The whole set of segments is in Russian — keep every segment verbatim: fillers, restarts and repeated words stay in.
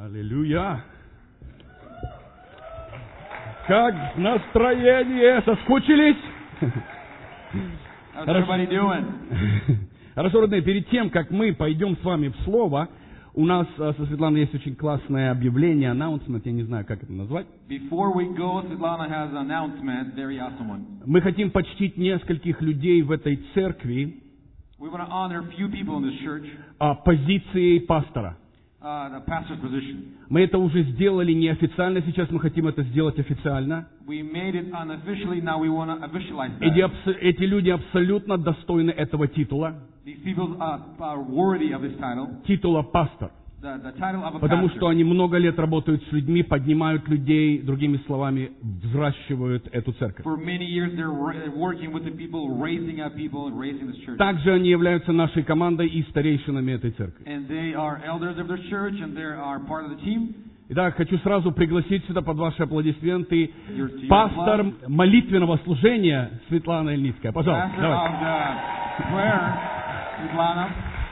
Аллилуйя! Как настроение? Соскучились? How's everybody doing? Хорошо, родные, перед тем, как мы пойдем с вами в Слово, у нас со Светланой есть очень классное объявление, аннаунсмент, я не знаю, как это назвать. Before we go, Svetlana has an announcement, very awesome one. Мы хотим почтить нескольких людей в этой церкви We want to honor a few people in this church, а, позицией пастора. uh, the pastor's position. Мы это уже сделали неофициально, сейчас мы хотим это сделать официально. We made it unofficially, now we want to officialize Эти, that. абс- эти люди абсолютно достойны этого титула, These people uh, are worthy of this title, титула пастор. the, the title of a Потому pastor. что они много лет работают с людьми, поднимают людей, другими словами, взращивают эту церковь. For many years, they're ra- they're working with the people, raising up people and raising this church. Также они являются нашей командой и старейшинами этой церкви. And they are elders of their church, and they are part of the team. Итак, хочу сразу пригласить сюда под ваши аплодисменты Your- to your пастор applause. молитвенного служения Светлана Ильницкая. Пожалуйста, Pastor давайте. of the prayer, Svetlana.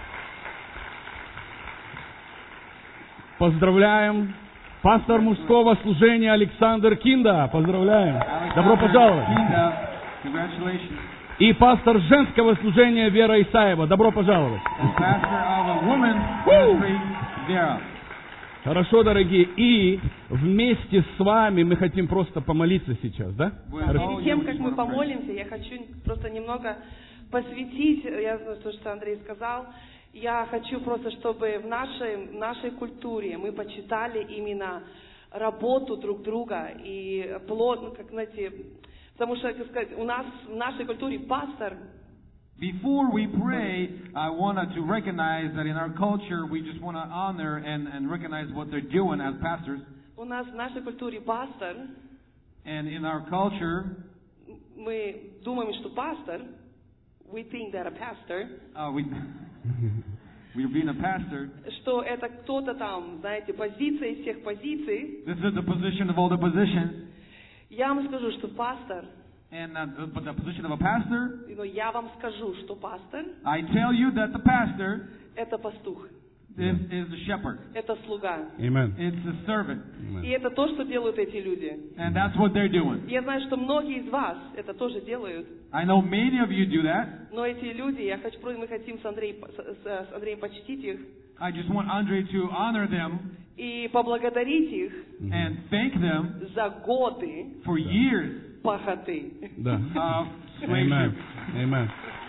Поздравляем. Пастор мужского служения Александр Кинда. Поздравляем. Добро Alexander пожаловать. Kinda, congratulations. И пастор женского служения Вера Исаева. Добро пожаловать. And pastor of a women's ministry, Vera. Хорошо, дорогие. И вместе с вами мы хотим просто помолиться сейчас, да? With Хорошо. all Перед тем, you как just мы wanna pray. помолимся, я хочу просто немного посвятить, я знаю, то, что Андрей сказал, я хочу просто, чтобы в нашей, в нашей культуре мы почитали именно работу друг друга и плод, ну, как знаете, потому что, как сказать, у нас в нашей культуре пастор, Before we pray, I wanted to recognize that in our culture, we just want to honor and, and recognize what they're doing as pastors. у нас в нашей культуре пастор, And in our culture, мы думаем, что пастор, we think that a pastor, uh, we, we're being a pastor. что это кто-то там, знаете, позиция из всех позиций. This is the position of all the positions. Я вам скажу, что пастор, And uh, the, but the position of a pastor, но я вам скажу, что пастор I tell you that the pastor – это пастух, is, is the shepherd. это слуга. Amen. It's the servant. И это то, что делают эти люди. And that's what they're doing. Я знаю, что многие из вас это тоже делают, I know many of you do that. но эти люди, я хочу, мы хотим с Андреем, с, с Андреем почтить их I just want Andre to honor them и поблагодарить их and thank them за годы for years пахоты. Да. of Amen. slavery. Amen.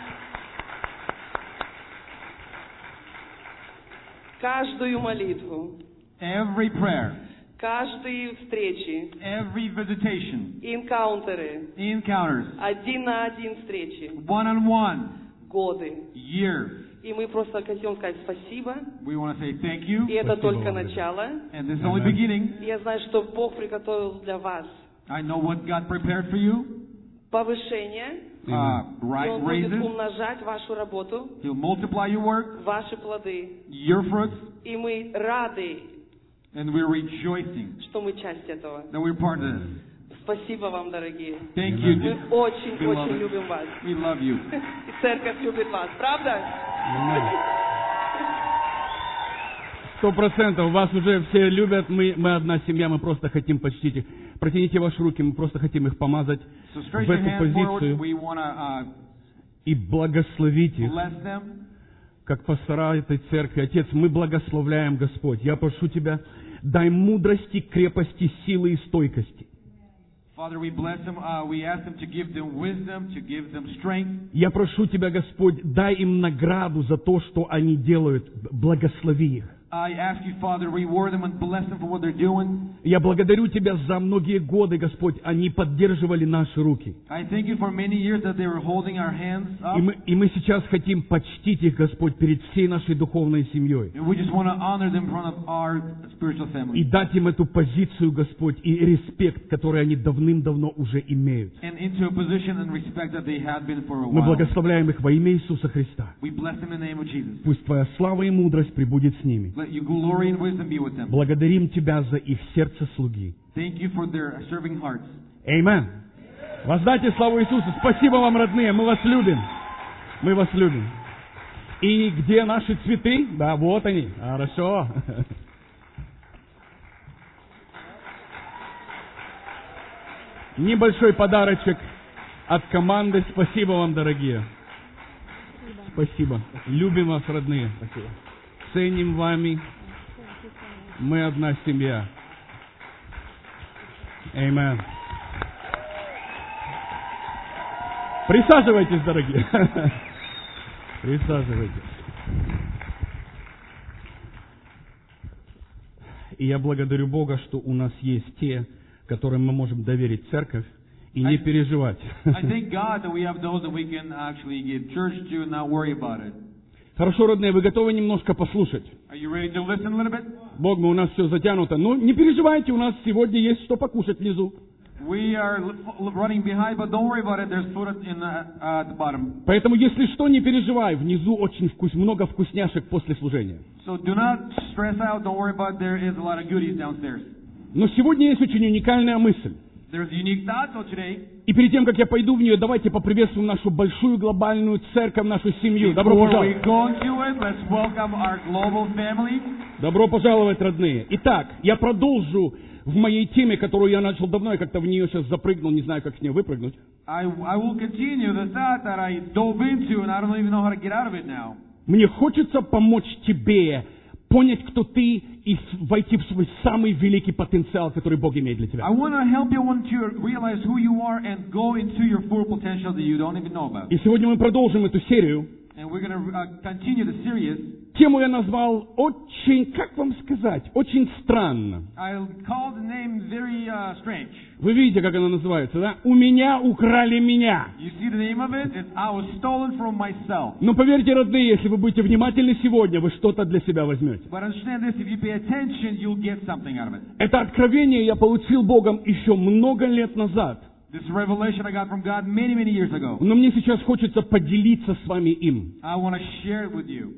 Каждую молитву, Every prayer, каждые встречи, every visitation, энкаунтеры, encounters, один на один встречи, one-on-one, годы. years. И мы просто хотим сказать спасибо. We want to say thank you. И это Спасибо только вам. начало. And this is only Amen. beginning. И я знаю, что Бог приготовил для вас I know what God prepared for you. повышение. Uh, И right Он будет raises. умножать вашу работу, He'll multiply your work, ваши плоды. your fruits, И мы рады, and we're rejoicing что мы часть этого. that we're part of this. Спасибо вам, дорогие. Thank Amen. Мы you. очень-очень любим вас. We love you. И церковь любит вас. Правда? Сто процентов вас уже все любят, мы, мы одна семья, мы просто хотим почтить их. Протяните ваши руки, мы просто хотим их помазать So в stretch your эту hands forward. позицию We want to uh, и благословить их, bless them. как пастора этой церкви. Отец, мы благословляем, Господь. Я прошу Тебя, дай мудрости, крепости, силы и стойкости. Father, we bless them. Uh, we ask them to give them wisdom, to give them strength. Я прошу Тебя, Господь, дай им награду за то, что они делают. Благослови их. I ask you, Father, reward them and bless them for what they're doing. Я благодарю Тебя за многие годы, Господь, они поддерживали наши руки. I thank you for many years that they were holding our hands up. И мы, и мы сейчас хотим почтить их, Господь, перед всей нашей духовной семьей. And we just want to honor them in front of our spiritual И family. дать им эту позицию, Господь, и респект, который они давным-давно уже имеют. And into a position and respect that they had been for a Мы while. благословляем их во имя Иисуса Христа. We bless them in the name of Jesus. Пусть Твоя слава и мудрость пребудет с ними. Let your glory and wisdom be with them. Благодарим Тебя за их сердце слуги. Thank you for their serving hearts. Аминь. Воздайте славу Иисусу. Спасибо вам, родные. Мы вас любим. Мы вас любим. И где наши цветы? Да, вот они. Хорошо. Небольшой подарочек от команды. Спасибо вам, дорогие. Спасибо. Любим вас, родные. Спасибо. Ценим вами. Мы одна семья. Аминь. Присаживайтесь, дорогие. Присаживайтесь. И я благодарю Бога, что у нас есть те, которым мы можем доверить церковь и не переживать. Хорошо, родные, вы готовы немножко послушать? Бог, мы у нас все затянуто. Ну, не переживайте, у нас сегодня есть что покушать внизу. We are running behind, but don't worry about it. There's food in the, uh, at the bottom. Поэтому, если что, не переживай. Внизу очень вкус, много вкусняшек после служения. So do not stress out. Don't worry about it. There is a lot of goodies downstairs. Но сегодня есть очень уникальная мысль. There's a unique thought so today. И перед тем, как я пойду в нее, давайте поприветствуем нашу большую глобальную церковь, нашу семью. Добро пожаловать. Before we go into it, let's welcome our global family. Добро пожаловать, родные. Итак, я продолжу в моей теме, которую я начал давно, я как-то в нее сейчас запрыгнул, не знаю, как с нее выпрыгнуть. I, I will continue the thought that I dove into, and I don't even know how to get out of it now. Мне хочется помочь тебе понять, кто ты, и войти в свой самый великий потенциал, который Бог имеет для тебя. I want to help you want to realize who you are and go into your full potential that you don't even know about. И сегодня мы продолжим эту серию. And we're going to uh, continue the series. Тему я назвал очень, как вам сказать, очень странно. I'll call the name very uh, strange. Вы видите, как она называется, да? «У меня украли меня». You see the name of it? It's I was stolen from myself. Но поверьте, родные, если вы будете внимательны сегодня, вы что-то для себя возьмете. But understand this, if you pay attention, you'll get something out of it. Это откровение я получил Богом еще много лет назад. This revelation I got from God many, many years ago. Но мне сейчас хочется поделиться с вами им. I want to share it with you.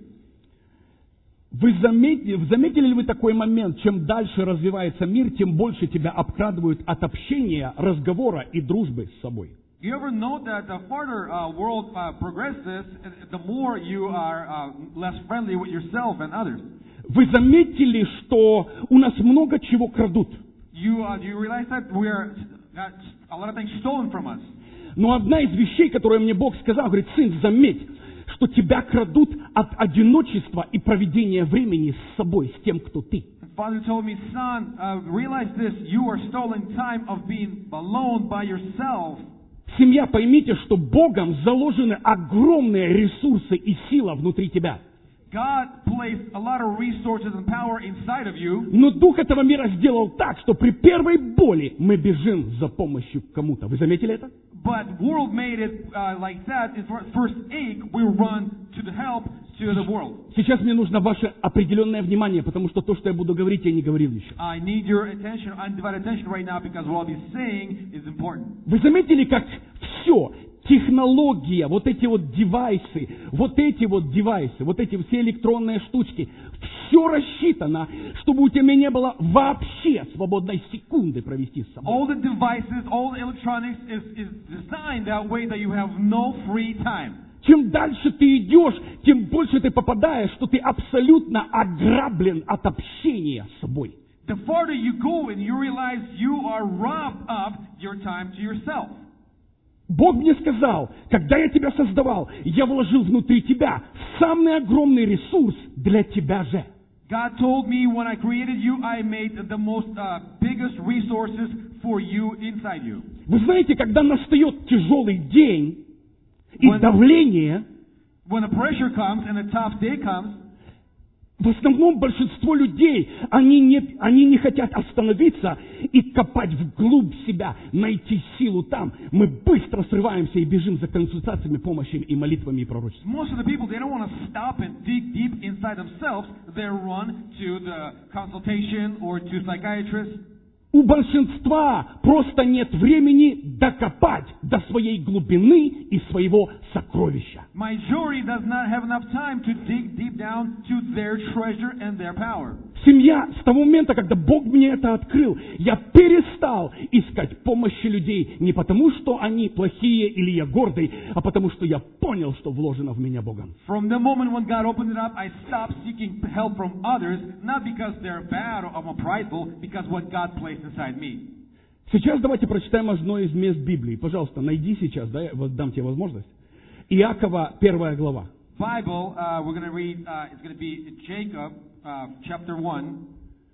Вы заметили, заметили ли вы такой момент, чем дальше развивается мир, тем больше тебя обкрадывают от общения, разговора и дружбы с собой? Do you ever note that the farther uh, world uh, progresses, the more you are uh, less friendly with yourself and others? Вы заметили, что у нас много чего крадут? You, uh, do you realize that we are got a lot of things stolen from us? Но одна из вещей, которую мне Бог сказал, говорит: сын, заметь, что тебя крадут от одиночества и проведения времени с собой, с тем, кто ты. Father told me, son, uh, realize this, you are stolen time of being alone by yourself. Семья, поймите, что Богом заложены огромные ресурсы и сила внутри тебя. God placed a lot of resources and power inside of you. Но дух этого мира сделал так, что при первой боли мы бежим за помощью к кому-то. Вы заметили это? But world made it uh, like that. In first ache, we run to the help to the world. Сейчас мне нужно ваше определенное внимание, потому что то, что я буду говорить, я не говорил еще. I need your attention, undivided attention right now, because what I'll be saying is important. Вы заметили, как все, технология, вот эти вот девайсы, вот эти вот девайсы, вот эти все электронные штучки, все рассчитано, чтобы у тебя не было вообще свободной секунды провести с собой. All the devices, all the electronics is, is designed that way that you have no free time. Чем дальше ты идешь, тем больше ты попадаешь, что ты абсолютно ограблен от общения с собой. The farther you go and you realize you are robbed of your time to yourself. Бог мне сказал, когда я тебя создавал, я вложил внутри тебя самый огромный ресурс для тебя же. God told me when I created you, I made the most uh, biggest resources for you inside you. Вы знаете, когда настает тяжелый день и When- давление, When the pressure comes and a tough day comes, в основном большинство людей, они не, они не хотят остановиться и копать вглубь себя, найти силу там. Мы быстро срываемся и бежим за консультациями, помощью и молитвами и пророчеством. most of the people, they don't want to stop and dig deep inside themselves. They run to the consultation or to psychiatrists. У большинства просто нет времени докопать до своей глубины и своего сокровища. Majority does not have enough time to dig deep down to their treasure and their power. Семья, с того момента, когда Бог мне это открыл, я перестал искать помощи людей не потому, что они плохие или я гордый, а потому, что я понял, что вложено в меня Богом. From the moment when God opened it up, I stopped seeking help from others, not because they're bad or I'm prideful, because what God placed inside me. Сейчас давайте прочитаем одно из мест Библии. Пожалуйста, найди сейчас, да, я дам тебе возможность. Иакова, первая глава. Bible, uh, we're going to read, uh, it's going to be Jacob, uh, chapter one.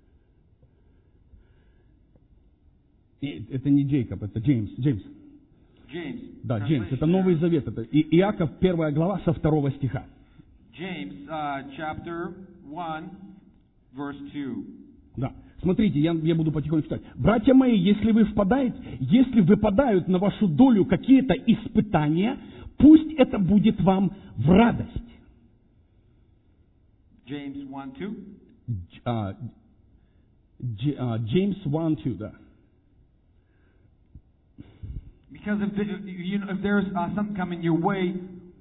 И это не Джейкоб, это Джеймс. Джеймс. James. Да, Джеймс. Это Новый Завет. Это И- Иаков, первая глава, со второго стиха. James, uh, chapter one, verse two. Да. Смотрите, я, я буду потихоньку читать. Братья мои, если вы впадаете, если выпадают на вашу долю какие-то испытания, пусть это будет вам в радость. James one, two. Дж- а, Дж- а, Джеймс один, два, да. Because if, the, you know, if there's uh, something coming your way,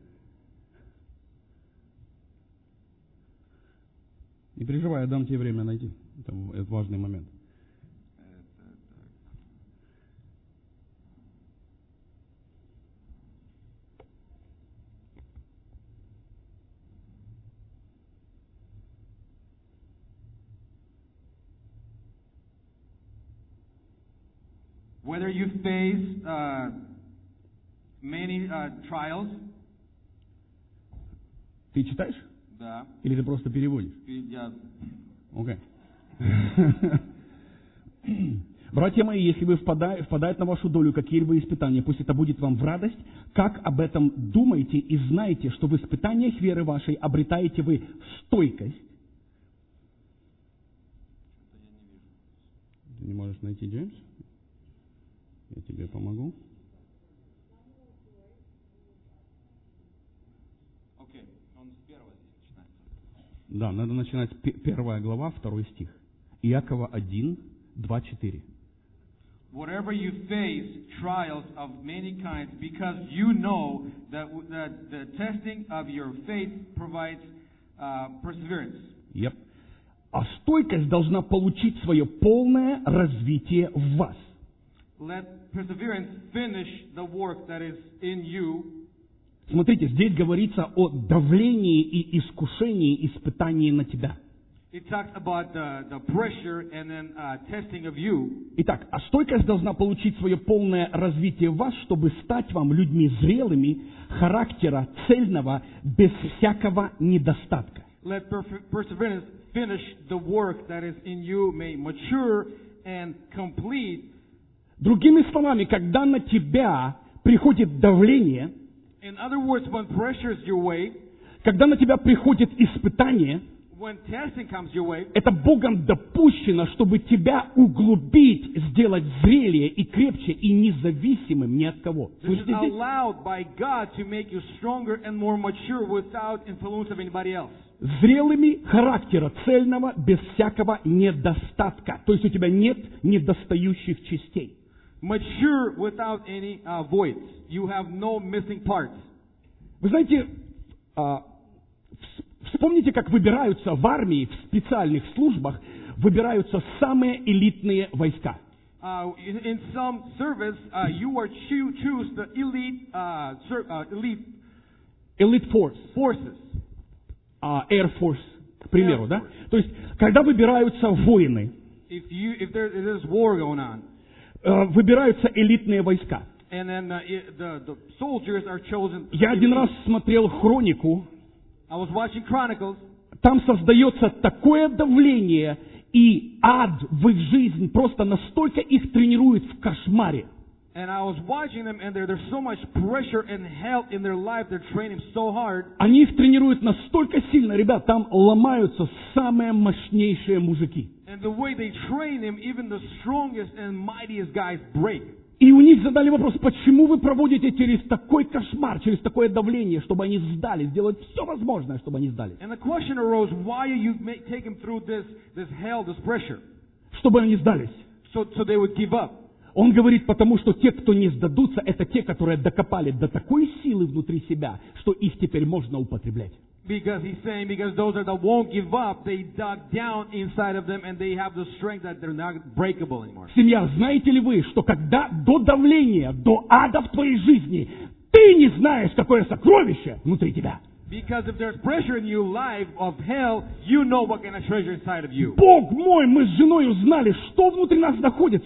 Не переживай, я дам тебе время найти. Это, это важный момент. whether you face uh, many uh, trials, Ты читаешь? да, Или ты просто переводишь? я- Окей. Братья мои, если вы впада- впадают на вашу долю какие-либо испытания, пусть это будет вам в радость, как об этом думаете и знаете, что в испытаниях веры вашей обретаете вы стойкость. Ты не можешь найти, Джеймс? Я тебе помогу. Окей, он с первого здесь начинается. Да, надо начинать п- первая глава, второй стих. Иакова один, два, четыре. Whatever you face trials of many kinds, because you know that, that the testing of your faith provides uh, perseverance. Yep. А стойкость должна получить свое полное развитие в вас. Let perseverance finish the work that is in you. Смотрите, здесь говорится о давлении и искушении, испытании на тебя. It talks about the, the pressure and then uh, testing of you. Итак, а стойкость должна получить свое полное развитие в вас, чтобы стать вам людьми зрелыми, характера цельного, без всякого недостатка. Let perf- perseverance finish the work that is in you, may mature and complete. Другими словами, когда на тебя приходит давление, In other words, when pressure is your way, когда на тебя приходит испытание, when testing comes your way, это Богом допущено, чтобы тебя углубить, сделать зрелее и крепче и независимым ни от кого. this is Слышите здесь? allowed by God to make you stronger and more mature without influence of anybody else. Зрелыми характера цельного, без всякого недостатка. То есть у тебя нет недостающих частей. Mature without any uh, voids. You have no missing parts. Вы знаете, а, вс- вспомните, как выбираются в армии, в специальных службах, выбираются самые элитные войска. Uh, in, in some service, uh, you are choo- choose the elite, uh, ser- uh, elite Elite Force, forces. а, Air Force, к примеру, Air да? Force. То есть, когда выбираются воины, If you, if there, if there's war going on, э, выбираются элитные войска. and then uh, i- the the soldiers are chosen. Я один раз смотрел хронику, I was watching Chronicles, там создается такое давление и ад в их жизнь, просто настолько их тренируют в кошмаре. and I was watching them, and there, there's so much pressure and hell in their life. They're training so hard. Они их тренируют настолько сильно, ребят, там ломаются самые мощнейшие мужики. And the way they train him, even the strongest and mightiest guys break. И у них задали вопрос, почему вы проводите через такой кошмар, через такое давление, чтобы они сдали, сделать все возможное, чтобы они сдали. And the question arose, why are you ma- taking them through this, this hell, this pressure? Чтобы они сдались. So, so they would give up. Он говорит, потому что те, кто не сдадутся, это те, которые докопали до такой силы внутри себя, что их теперь можно употреблять. Because he's saying, because those are that won't give up, they dug down inside of them and they have the strength that they're not breakable anymore. Семья, знаете ли вы, что когда до давления, до ада в твоей жизни, ты не знаешь, какое сокровище внутри тебя. Because if there's pressure in your life of hell, you know what kind of treasure inside of you. Бог мой, мы с женой узнали, что внутри нас находится,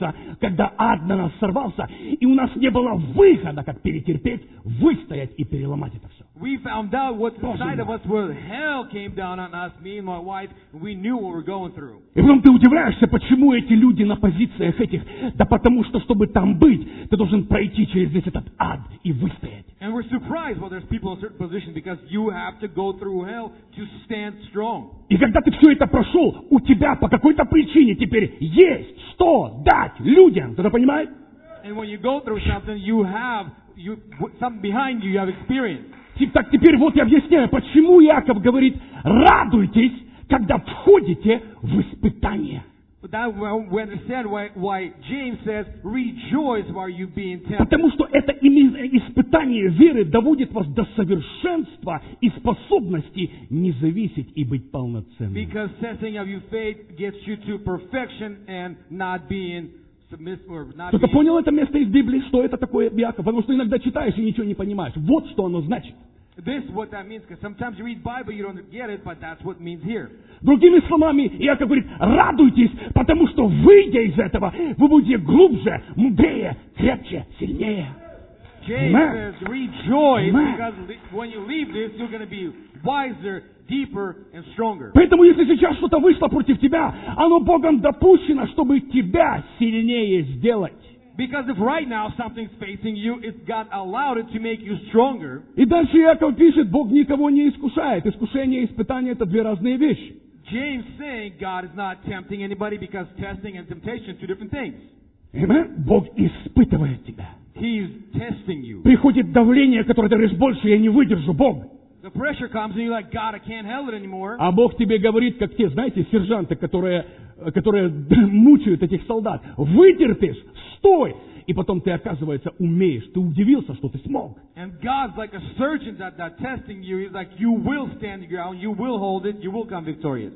когда ад на нас сорвался, и у нас не было выхода, как перетерпеть, выстоять и переломать это все. We found out what's inside of us where hell came down on us, me and my wife, and we knew what we were going through. И потом ты удивляешься, почему эти люди на позициях этих. Да потому что, чтобы там быть, ты должен пройти через весь этот ад и выстоять. And we're surprised when there's people in certain positions because you have to go through hell to stand strong. И когда ты все это прошел, у тебя по какой-то причине теперь есть что дать людям. Кто-то понимает? And when you go through something, you have you something behind you. You have experience. Так теперь вот я объясняю, почему Иаков говорит: радуйтесь, когда входите в испытание. But that we understand why, why James says, rejoice while you being tempted. Потому что это испытание веры доводит вас до совершенства и способности не зависеть и быть полноценным. Because testing of your faith gets you to perfection and not being submissive or not Кто-то being... понял это место из Библии, что это такое, Иаков? Потому что иногда читаешь и ничего не понимаешь. Вот что оно значит. This is what that means, because sometimes you read Bible, you don't get it, but that's what it means here. Другими словами, Иаков говорит: радуйтесь, потому что, выйдя из этого, вы будете глубже, мудрее, крепче, сильнее. James Amen. says, rejoice, Amen. because when you leave this, you're going to be wiser, deeper, and stronger. Поэтому, если сейчас что-то вышло против тебя, оно Богом допущено, чтобы тебя сильнее сделать. Because if right now something's facing you, it's God allowed it to make you stronger. И дальше Иаков пишет: Бог никого не искушает. Искушение и испытание — это две разные вещи. James saying God is not tempting anybody because testing and temptation are two different things. Amen? Бог испытывает тебя. He's testing you. Приходит давление, которое ты говоришь: больше я не выдержу, Бог. The pressure comes and you're like, God, I can't handle it anymore. А Бог тебе говорит, как те, знаете, сержанты, которые, которые мучают этих солдат: вытерпишь, стой! И потом ты, оказывается, умеешь. Ты удивился, что ты смог. And God's like a surgeon that, that testing you. He's like, you will stand your ground, you will hold it, you will come victorious.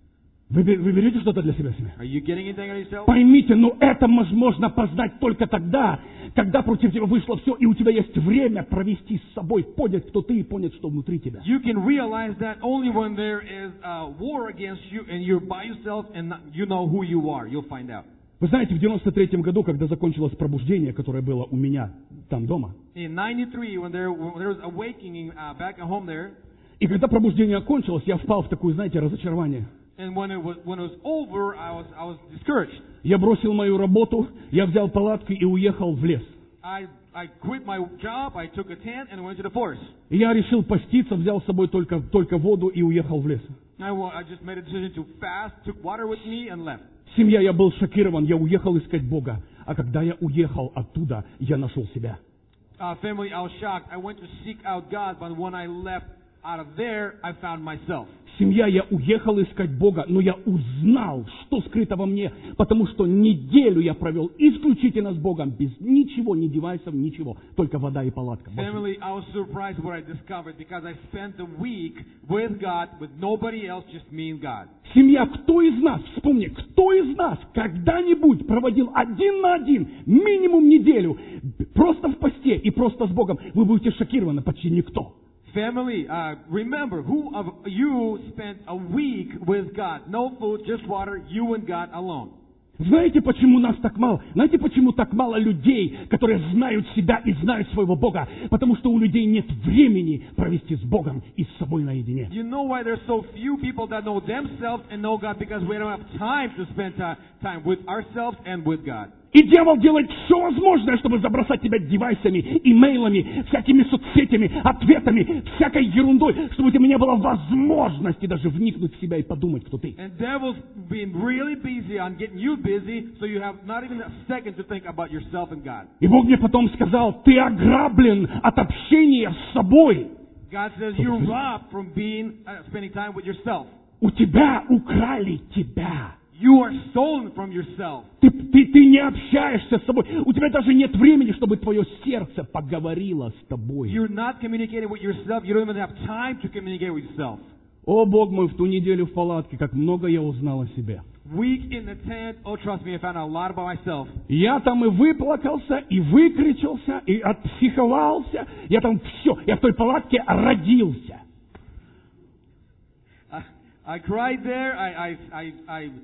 Вы, вы берете что-то для себя себе? Are you getting anything out of yourself? Поймите, но это возможно познать только тогда, когда против тебя вышло все, и у тебя есть время провести с собой, понять, кто ты, и понять, что внутри тебя. You can realize that only when there is a war against you and you're by yourself and not, you know who you are. You'll find out. Вы знаете, в девяносто третьем году, когда закончилось пробуждение, которое было у меня там дома, In ninety-three, when there, when there was awakening uh, back at home there, и когда пробуждение окончилось, я впал в такое, знаете, разочарование. and when it was when it was over, I was I was discouraged. Я бросил мою работу, я взял палатку и уехал в лес. I I quit my job, I took a tent and went to the forest. И я решил поститься, взял с собой только, только воду и уехал в лес. I, wa- I just made a decision to fast, took water with me, and left. Семья, я был шокирован, я уехал искать Бога. А когда я уехал оттуда, я нашел себя. Uh, family, I was shocked. I went to seek out God, but when I left out of there, I found myself. Семья, я уехал искать Бога, но я узнал, что скрыто во мне, потому что неделю я провел исключительно с Богом, без ничего, ни девайсов, ничего, только вода и палатка. Family, I was surprised what I discovered because I spent a week with God, with nobody else, just me and God. Семья, кто из нас, вспомни, кто из нас когда-нибудь проводил один на один, минимум неделю, просто в посте и просто с Богом? Вы будете шокированы, почти никто. Family, uh, remember, who of you spent a week with God? No food, just water, you and God alone. Знаете, почему нас так мало? Знаете, почему так мало людей, которые знают себя и знают своего Бога? Потому что у людей нет времени провести с Богом и с собой наедине. You know why there's so few people that know themselves and know God? Because we don't have time to spend uh, time with ourselves and with God. И дьявол делает все возможное, чтобы забросать тебя девайсами, имейлами, всякими соцсетями, ответами, всякой ерундой, чтобы у тебя не было возможности даже вникнуть в себя и подумать, кто ты. And devil's been really busy on getting you busy, so you have not even a second to think about yourself and God. И Бог мне потом сказал: ты ограблен от общения с собой. God says you're robbed from being uh, spending time with yourself. У тебя украли тебя. You are stolen from yourself. Ты, ты, ты не общаешься с собой. У тебя даже нет времени, чтобы твое сердце поговорило с тобой. You're not communicating with yourself. You don't even have time to communicate with yourself. О, Бог мой, в ту неделю в палатке, как много я узнал о себе. Week in the tent, oh, trust me, I found out a lot about myself. Я там и выплакался, и выкричался, и отпсиховался. Я там все. Я в той палатке родился. I, I cried there. I, I, I, I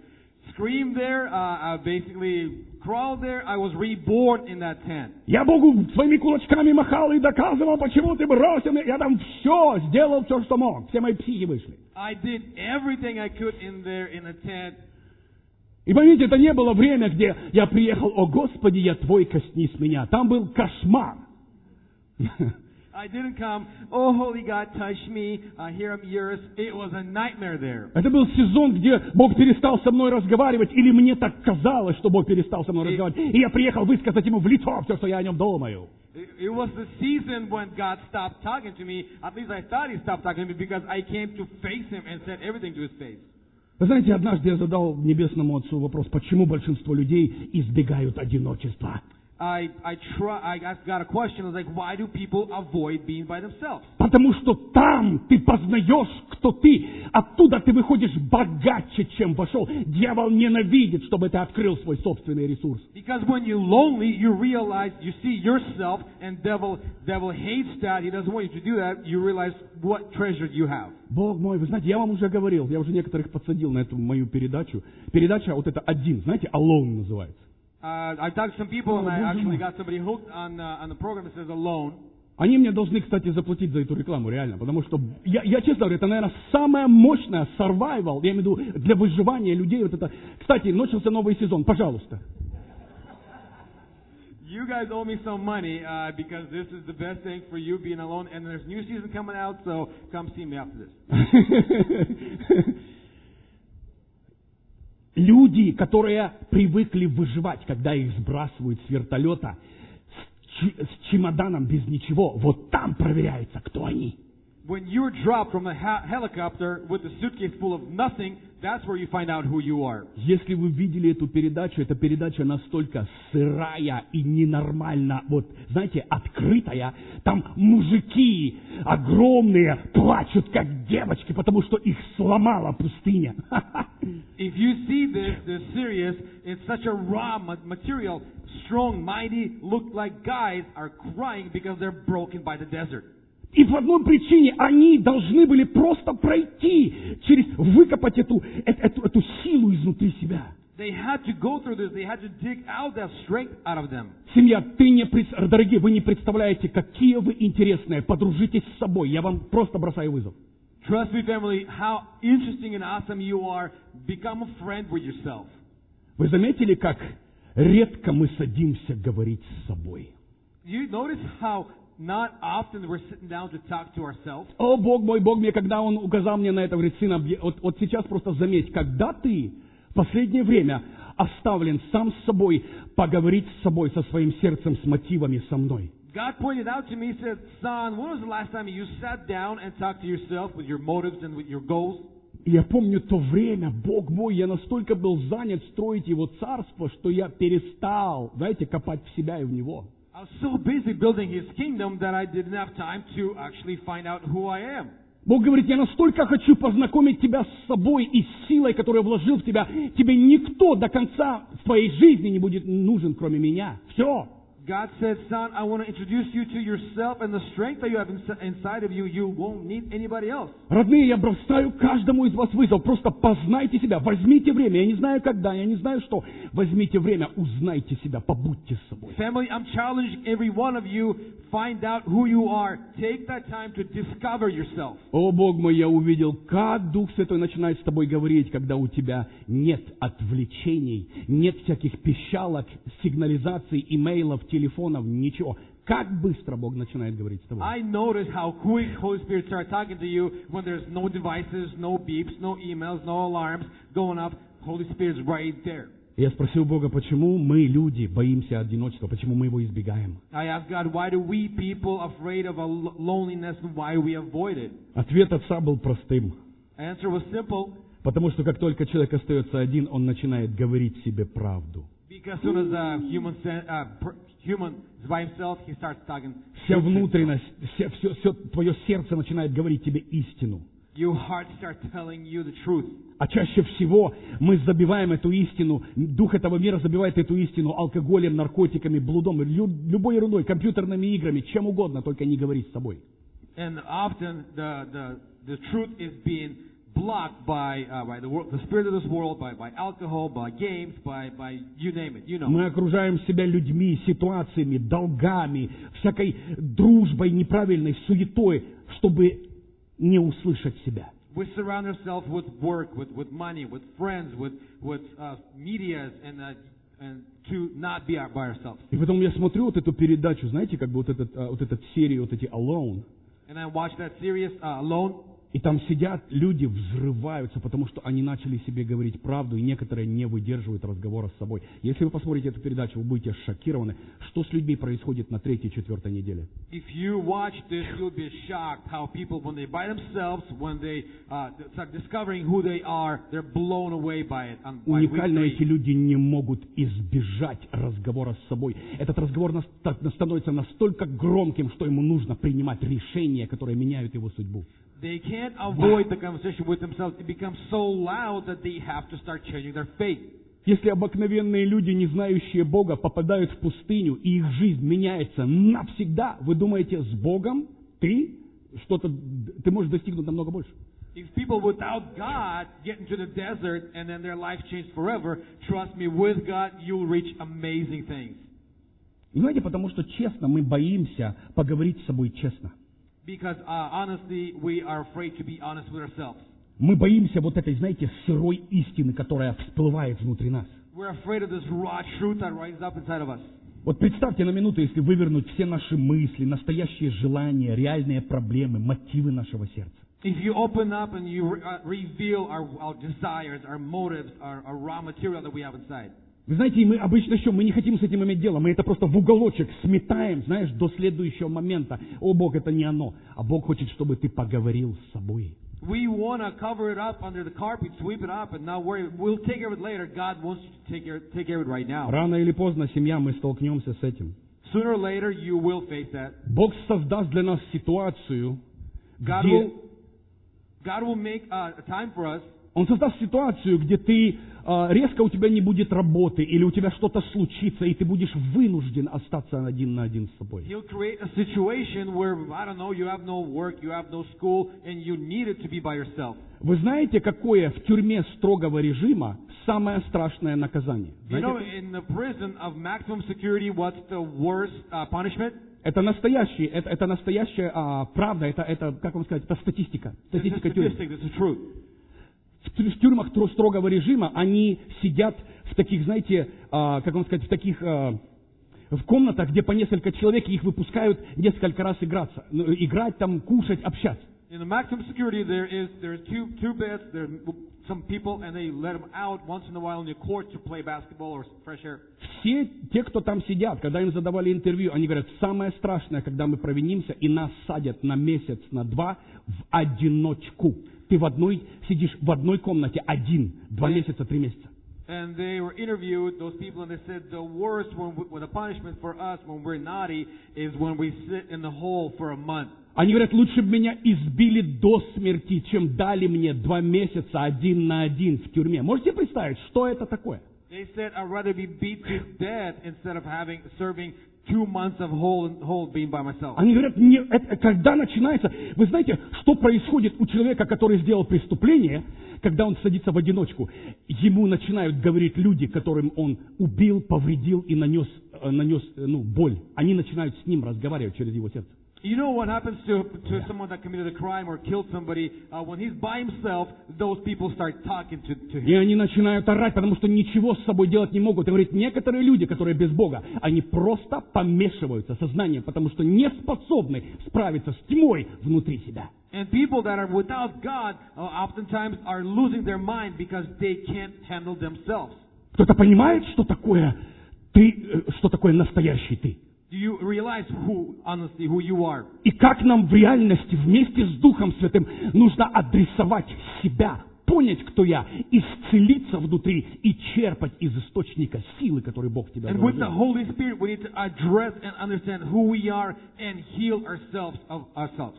screamed there, uh, I basically crawled there. I was reborn in that tent. Я Богу своими кулачками махал и доказывал, почему ты бросил меня. Я там все сделал, все, что мог. Все мои психи вышли. I did everything I could in there in a tent. И поймите, это не было время, где я приехал, о Господи, я Твой, коснись меня. Там был кошмар. I didn't come, oh Holy God, touch me, uh, here I'm yours. It was a nightmare there. Это был сезон, где Бог перестал со мной разговаривать, или мне так казалось, что Бог перестал со мной разговаривать. И я приехал высказать Ему в лицо все, что я о Нем думаю. It was the season when God stopped talking to me. At least I thought He stopped talking to me because I came to face Him and said everything to His face. Вы знаете, однажды я задал Небесному Отцу вопрос, почему большинство людей избегают одиночества? I I try. I asked God a question. I was like, why do people avoid being by themselves? Потому что там ты познаешь, кто ты. Оттуда ты выходишь богаче, чем вошел. Дьявол ненавидит, чтобы ты открыл свой собственный ресурс. Because when you're lonely, you realize you see yourself, and devil devil hates that. He doesn't want you to do that. You realize what treasure you have. Бог мой, вы знаете, я вам уже говорил, я уже некоторых подсадил на эту мою передачу. Передача вот это один, знаете, Alone называется. Uh, I talked to some people, and I actually got somebody hooked on uh, on the program that says Alone. Они мне должны, кстати, заплатить за эту рекламу, реально, потому что, я, я честно говорю, это, наверное, самая мощная survival, я имею в виду, для выживания людей, вот это. Кстати, начался новый сезон, пожалуйста. You guys owe me some money uh, because this is the best thing for you being alone, and there's new season coming out, so come see me after this. Люди, которые привыкли выживать, когда их сбрасывают с вертолета с, чи- с чемоданом без ничего, вот там проверяется, кто они. When you're dropped from a ha- helicopter with a suitcase full of nothing, that's where you find out who you are. Если вы видели эту передачу, эта передача настолько сырая и ненормально, вот, знаете, открытая. Там мужики огромные плачут, как девочки, потому что их сломала пустыня. If you see this, this series, it's such a raw ma- material, strong, mighty, look like guys are crying because they're broken by the desert. И по одной причине они должны были просто пройти через, выкопать эту, эту, эту силу изнутри себя. They had to go through this. They had to dig out that strength out of them. Семья, ты не, пред- дорогие, вы не представляете, какие вы интересные. Подружитесь с собой. Я вам просто бросаю вызов. Trust me, family, how interesting and awesome you are. Become a friend with yourself. Вы заметили, как редко мы садимся говорить с собой? You notice how not often we're sitting down to talk to ourselves. О, Бог мой, Бог мне, когда Он указал мне на это, говорит, сын, объ- вот, вот сейчас просто заметь, когда ты в последнее время оставлен сам с собой, поговорить с собой, со своим сердцем, с мотивами со мной. God pointed out to me, he said, son, when was the last time you sat down and talked to yourself with your motives and with your goals? И я помню то время, Бог мой, я настолько был занят строить Его царство, что я перестал, знаете, копать в себя и в Него. I was so busy building His kingdom that I didn't have time to actually find out who I am. Бог говорит, я настолько хочу познакомить тебя с собой и с силой, которую я вложил в тебя. Тебе никто до конца твоей жизни не будет нужен, кроме меня. Все. God said, son, I want to introduce you to yourself and the strength that you have ins- inside of you. You won't need anybody else. Родные, я бросаю каждому из вас вызов. Просто познайте себя. Возьмите время. Я не знаю когда, я не знаю что. Возьмите время, узнайте себя, побудьте с собой. Family, I'm challenging every one of you. Find out who you are. Take that time to discover yourself. О, Бог мой, я увидел, как Дух Святой начинает с тобой говорить, когда у тебя нет отвлечений, нет всяких пищалок, сигнализаций, имейлов, телефонов, ничего. Как быстро Бог начинает говорить с тобой. I notice how quick Holy Spirit starts talking to you when there's no devices, no beeps, no emails, no alarms going up. Holy Spirit's right there. Я спросил Бога, почему мы, люди, боимся одиночества, почему мы его избегаем. I asked God, why do we people afraid of a lo- loneliness and why we avoid it? Ответ отца был простым. The answer was simple. Потому что как только человек остается один, он начинает говорить себе правду. Because as soon as a human, sen- uh, per- human is by himself, he starts talking. Вся внутренность, все, все, все твое сердце начинает говорить тебе истину. Your heart starts telling you the truth. А чаще всего мы забиваем эту истину, дух этого мира забивает эту истину алкоголем, наркотиками, блудом, лю- любой ерундой, компьютерными играми, чем угодно, только не говори с собой. And often the, the, the truth is being blocked by uh, by the world, the spirit of this world, by by alcohol, by games, by by you name it, you know. Мы окружаем себя людьми, ситуациями, долгами, всякой дружбой неправильной, суетой, чтобы не услышать себя. We surround ourselves with work, with with money, with friends, with with uh, medias, and uh, and to not be by ourselves. И потом я смотрю вот эту передачу, знаете, как бы вот этот вот этот серию, вот эти Alone. And I watched that series uh, Alone. И там сидят люди, взрываются, потому что они начали себе говорить правду, и некоторые не выдерживают разговора с собой. Если вы посмотрите эту передачу, вы будете шокированы, что с людьми происходит на третьей, четвертой неделе. If you watch this, you'll be shocked how people, when they by themselves, when they uh, start discovering who they are, they're blown away by it. On, by Уникально эти люди не могут избежать разговора с собой. Этот разговор нас, так, становится настолько громким, что ему нужно принимать решения, которые меняют его судьбу. They can't avoid the conversation with themselves. It becomes so loud that they have to start changing their fate. Если обыкновенные люди, не знающие Бога, попадают в пустыню, и их жизнь меняется навсегда, вы думаете, с Богом ты что-то, ты можешь достигнуть намного больше? If people without God get into the desert and then their life changed forever, trust me, with God you'll reach amazing things. Знаете, потому что честно мы боимся поговорить с собой честно. Because uh, honestly, we are afraid to be honest with ourselves. Мы боимся вот этой, знаете, сырой истины, которая всплывает внутри нас. We're afraid of this raw truth that rises up inside of us. Вот представьте на минуту, если вывернуть все наши мысли, настоящие желания, реальные проблемы, мотивы нашего сердца. If you open up and you re- uh, reveal our, our desires, our motives, our, our raw material that we have inside. Вы знаете, мы обычно еще, мы не хотим с этим иметь дело, мы это просто в уголочек сметаем, знаешь, до следующего момента. О, Бог, это не оно. А Бог хочет, чтобы ты поговорил с собой. We want to cover it up under the carpet, sweep it up, and not worry. We'll take care of it later. God wants you to take care, take care of it right now. Рано или поздно, семья, мы столкнемся с этим. Sooner or later, you will face that. Бог создаст для нас ситуацию, God где... will, God will make uh, a time for us. Он создаст ситуацию, где ты э, резко у тебя не будет работы, или у тебя что-то случится, и ты будешь вынужден остаться один на один с собой. He'll create a situation where, I don't know, you have no work, you have no school, and you need it to be by yourself. Вы знаете, какое в тюрьме строгого режима самое страшное наказание? You know, Знаете? in the prison of maximum security, what's the worst uh, punishment? Это настоящий, это, это настоящая а, правда, это, это, как вам сказать, это статистика. This is Статистика тюрьмы. statistic, this is truth. В тю- в тюрьмах тро- строгого режима они сидят в таких, знаете, а, как вам сказать, в таких а, в комнатах, где по несколько человек, и их выпускают несколько раз играться, ну, играть там, кушать, общаться. In the maximum security, there is there's two two beds. There's some people, and they let them out once in a while in the court to play basketball or fresh air. Все те, кто там сидят, когда им задавали интервью, они говорят, самое страшное, когда мы провинимся, и нас садят на месяц, на два в одиночку. Ты в одной, сидишь в одной комнате один, два месяца, три месяца. And they were interviewed, those people, and they said the worst when, when the punishment for us when we're naughty is when we sit in the hole for a month. Они говорят, лучше бы меня избили до смерти, чем дали мне два месяца один на один в тюрьме. Можете представить, что это такое? They said I'd rather be beat to death instead of having serving two months of whole whole being by myself. Они говорят, не, это, когда начинается... Вы знаете, что происходит у человека, который сделал преступление, когда он садится в одиночку? Ему начинают говорить люди, которым он убил, повредил и нанес, нанес ну, боль. Они начинают с ним разговаривать через его сердце. You know what happens to to someone that committed a crime or killed somebody uh, when he's by himself? Those people start talking to to И him. они начинают орать, потому что ничего с собой делать не могут. И говорит, некоторые люди, которые без Бога, они просто помешиваются сознанием, потому что не способны справиться с тьмой внутри себя. And people that are without God uh, oftentimes are losing their mind because they can't handle themselves. Кто-то понимает, что такое ты, э, что такое настоящий ты? Do you realize who, honestly, who you are? И как нам в реальности вместе с Духом Святым нужно адресовать себя, понять, кто я, исцелиться внутри и черпать из источника силы, который Бог в тебя And with the заложил. Holy Spirit, we need to address and understand who we are and heal ourselves of ourselves.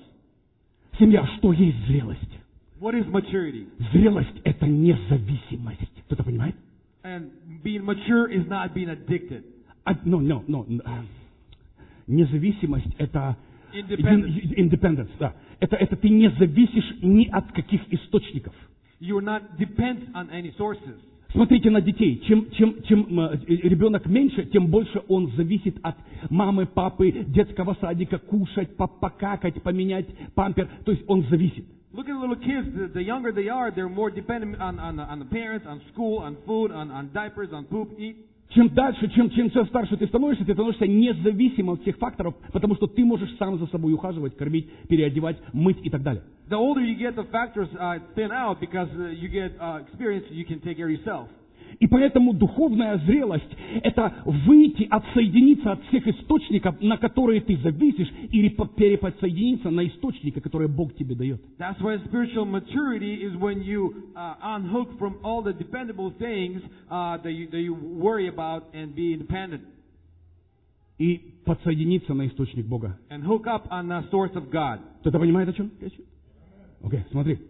Семья, что есть зрелость? What is maturity? Зрелость – это независимость. Кто-то понимает? And being mature is not being addicted. А, no, no, no. Независимость – это Independence. Independence, да. Это, это ты не зависишь ни от каких источников. You're not dependent on any sources. Смотрите на детей. Чем, чем, чем э, ребенок меньше, тем больше он зависит от мамы, папы, детского садика, кушать, покакать, поменять пампер. То есть он зависит. Look at little kids. The, the younger they are, they're more dependent on, on, the, on the parents, on school, on food, on, on diapers, on poop, eat. Чем дальше, чем, чем старше ты становишься, ты становишься независим от всех факторов, потому что ты можешь сам за собой ухаживать, кормить, переодевать, мыть и так далее. The older you get, the factors uh, thin out because uh, you get uh, experience. You can take care of yourself. И поэтому духовная зрелость – это выйти, отсоединиться от всех источников, на которые ты зависишь, или переподсоединиться на источники, которые Бог тебе дает. That's why spiritual maturity is when you uh, unhook from all the dependable things uh, that, you, that you worry about and be independent. И подсоединиться на источник Бога. And hook up on the source of God. Кто-то понимает, о чем речь? Окей, смотри.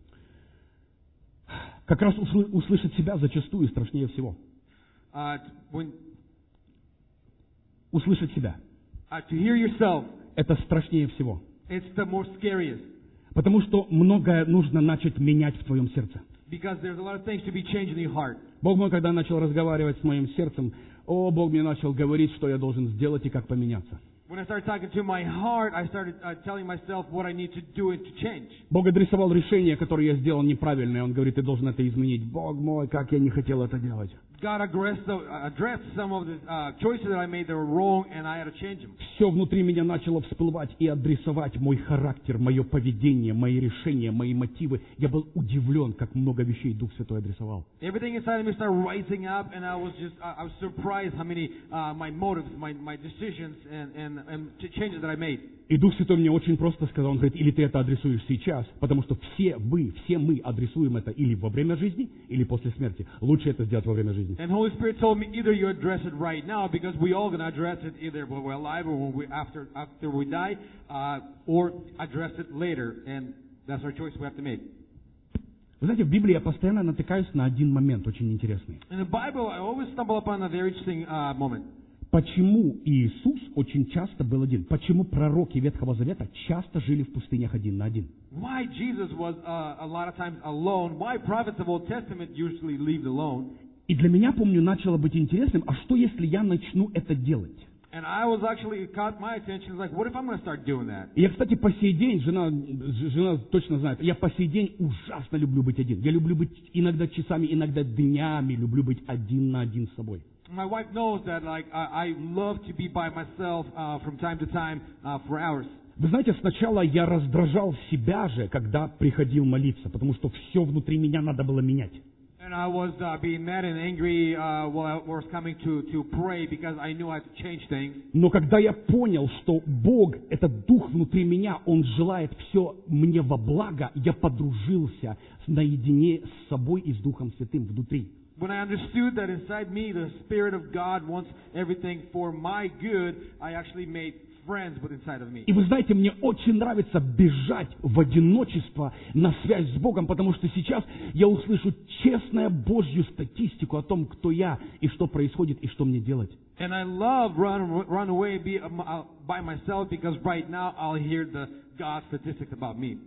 Как раз услышать себя зачастую страшнее всего. Uh, when, услышать себя. Uh, to hear yourself. Это страшнее всего. It's the most scariest. Потому что многое нужно начать менять в твоем сердце. Because there's a lot of things to be changed in your heart. Бог мой, когда начал разговаривать с моим сердцем, о, Бог мне начал говорить, что я должен сделать и как поменяться. When I started talking to my heart, I started uh, telling myself what I need to do and to change. Бог адресовал решение, которое я сделал неправильное. Он говорит, ты должен это изменить. Бог мой, как я не хотел это делать. God addressed, the, addressed some of the uh, choices that I made that were wrong, and I had to change them. Все внутри меня начало всплывать и адресовать мой характер, мое поведение, мои решения, мои мотивы. Я был удивлен, как много вещей Дух Святой адресовал. Everything inside of me started rising up, and I was just, I was surprised how many uh, my motives, my, my decisions, and, and, and changes that I made. И Дух Святой мне очень просто сказал, он говорит, или ты это адресуешь сейчас, потому что все вы, все мы адресуем это или во время жизни, или после смерти. Лучше это сделать во время жизни. And Holy Spirit told me either you address it right now, because we all gonna address it either when we're alive or when we after after we die, uh, or address it later, and that's our choice we have to make. Вы знаете, в Библии я постоянно натыкаюсь на один момент очень интересный. In the Bible, I always stumble upon a very interesting uh, moment. Почему Иисус очень часто был один? Почему пророки Ветхого Завета часто жили в пустынях один на один? Why Jesus was uh, a lot of times alone? Why prophets of Old Testament usually lived alone? И для меня, помню, начало быть интересным, а что если я начну это делать? And I was actually, it caught my attention, like, what if I'm going to start doing that? И я, кстати, по сей день, жена, жена точно знает, я по сей день ужасно люблю быть один. Я люблю быть иногда часами, иногда днями, люблю быть один на один с собой. My wife knows that, like, I, I love to be by myself uh, from time to time uh, for hours. Вы знаете, сначала я раздражал себя же, когда приходил молиться, потому что все внутри меня надо было менять. And I was uh, being mad and angry uh, while I was coming to, to pray because I knew I had to change things. Но когда я понял, что Бог, этот Дух внутри меня, Он желает все мне во благо, я подружился наедине с собой и с Духом Святым внутри. When I understood that inside me the Spirit of God wants everything for my good, I actually made friends with inside of me. И вы знаете, мне очень нравится бежать в одиночество на связь с Богом, потому что сейчас я услышу честную Божью статистику о том, кто я и что происходит и что мне делать. And I love run run away be uh, by myself because right now I'll hear the God statistics about me.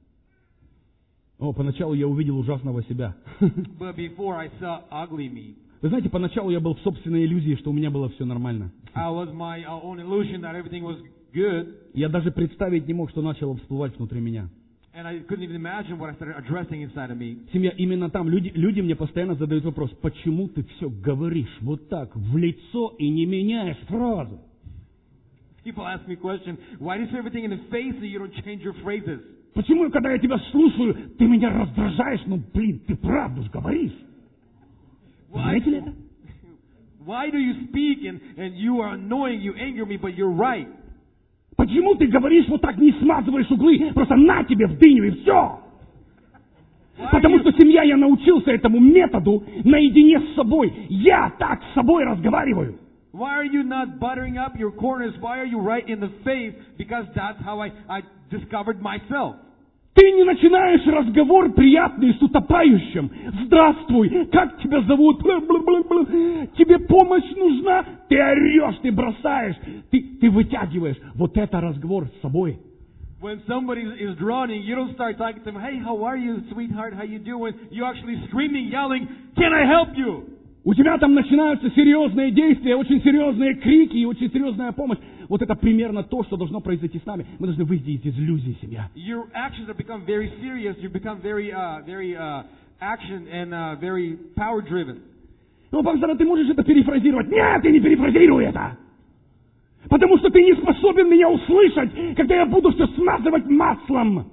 О, поначалу я увидел ужасного себя. But before I saw ugly me. Вы знаете, поначалу я был в собственной иллюзии, что у меня было все нормально. I was my own illusion that everything was good. Я даже представить не мог, что начало всплывать внутри меня. And I couldn't even imagine what I started addressing inside of me. Семья, именно там люди, люди мне постоянно задают вопрос, почему ты все говоришь вот так, в лицо и не меняешь фразу? People ask me question, why do you say everything in the face and you don't change your phrases? Почему, когда я тебя слушаю, ты меня раздражаешь? Ну, блин, ты правду говоришь. Знаете ли это? Why do you speak and, and you are annoying, you anger me, but you're right? Почему ты говоришь вот так, не смазываешь углы, просто на тебе в дыню и все? Потому что, семья, я научился этому методу наедине с собой. Я так с собой разговариваю. Why are you not buttering up your corners? Why are you right in the face? Because that's how I, I discovered myself. Ты не начинаешь разговор приятный с утопающим. Здравствуй, как тебя зовут? Бла-бла-бла-бла. Тебе помощь нужна? Ты орешь, ты бросаешь, ты, ты вытягиваешь. Вот это разговор с собой. When somebody is drowning, you don't start talking to them, hey, how are you, sweetheart, how you doing? You're actually screaming, yelling, can I help you? У тебя там начинаются серьезные действия, очень серьезные крики и очень серьезная помощь. Вот это примерно то, что должно произойти с нами. Мы должны выйти из иллюзий, семья. Your actions have become very serious. You become very, uh, very uh, action and uh, very power driven. Ну, Богдан, ты можешь это перефразировать? Нет, ты не перефразируй это. Потому что ты не способен меня услышать, когда я буду все смазывать маслом.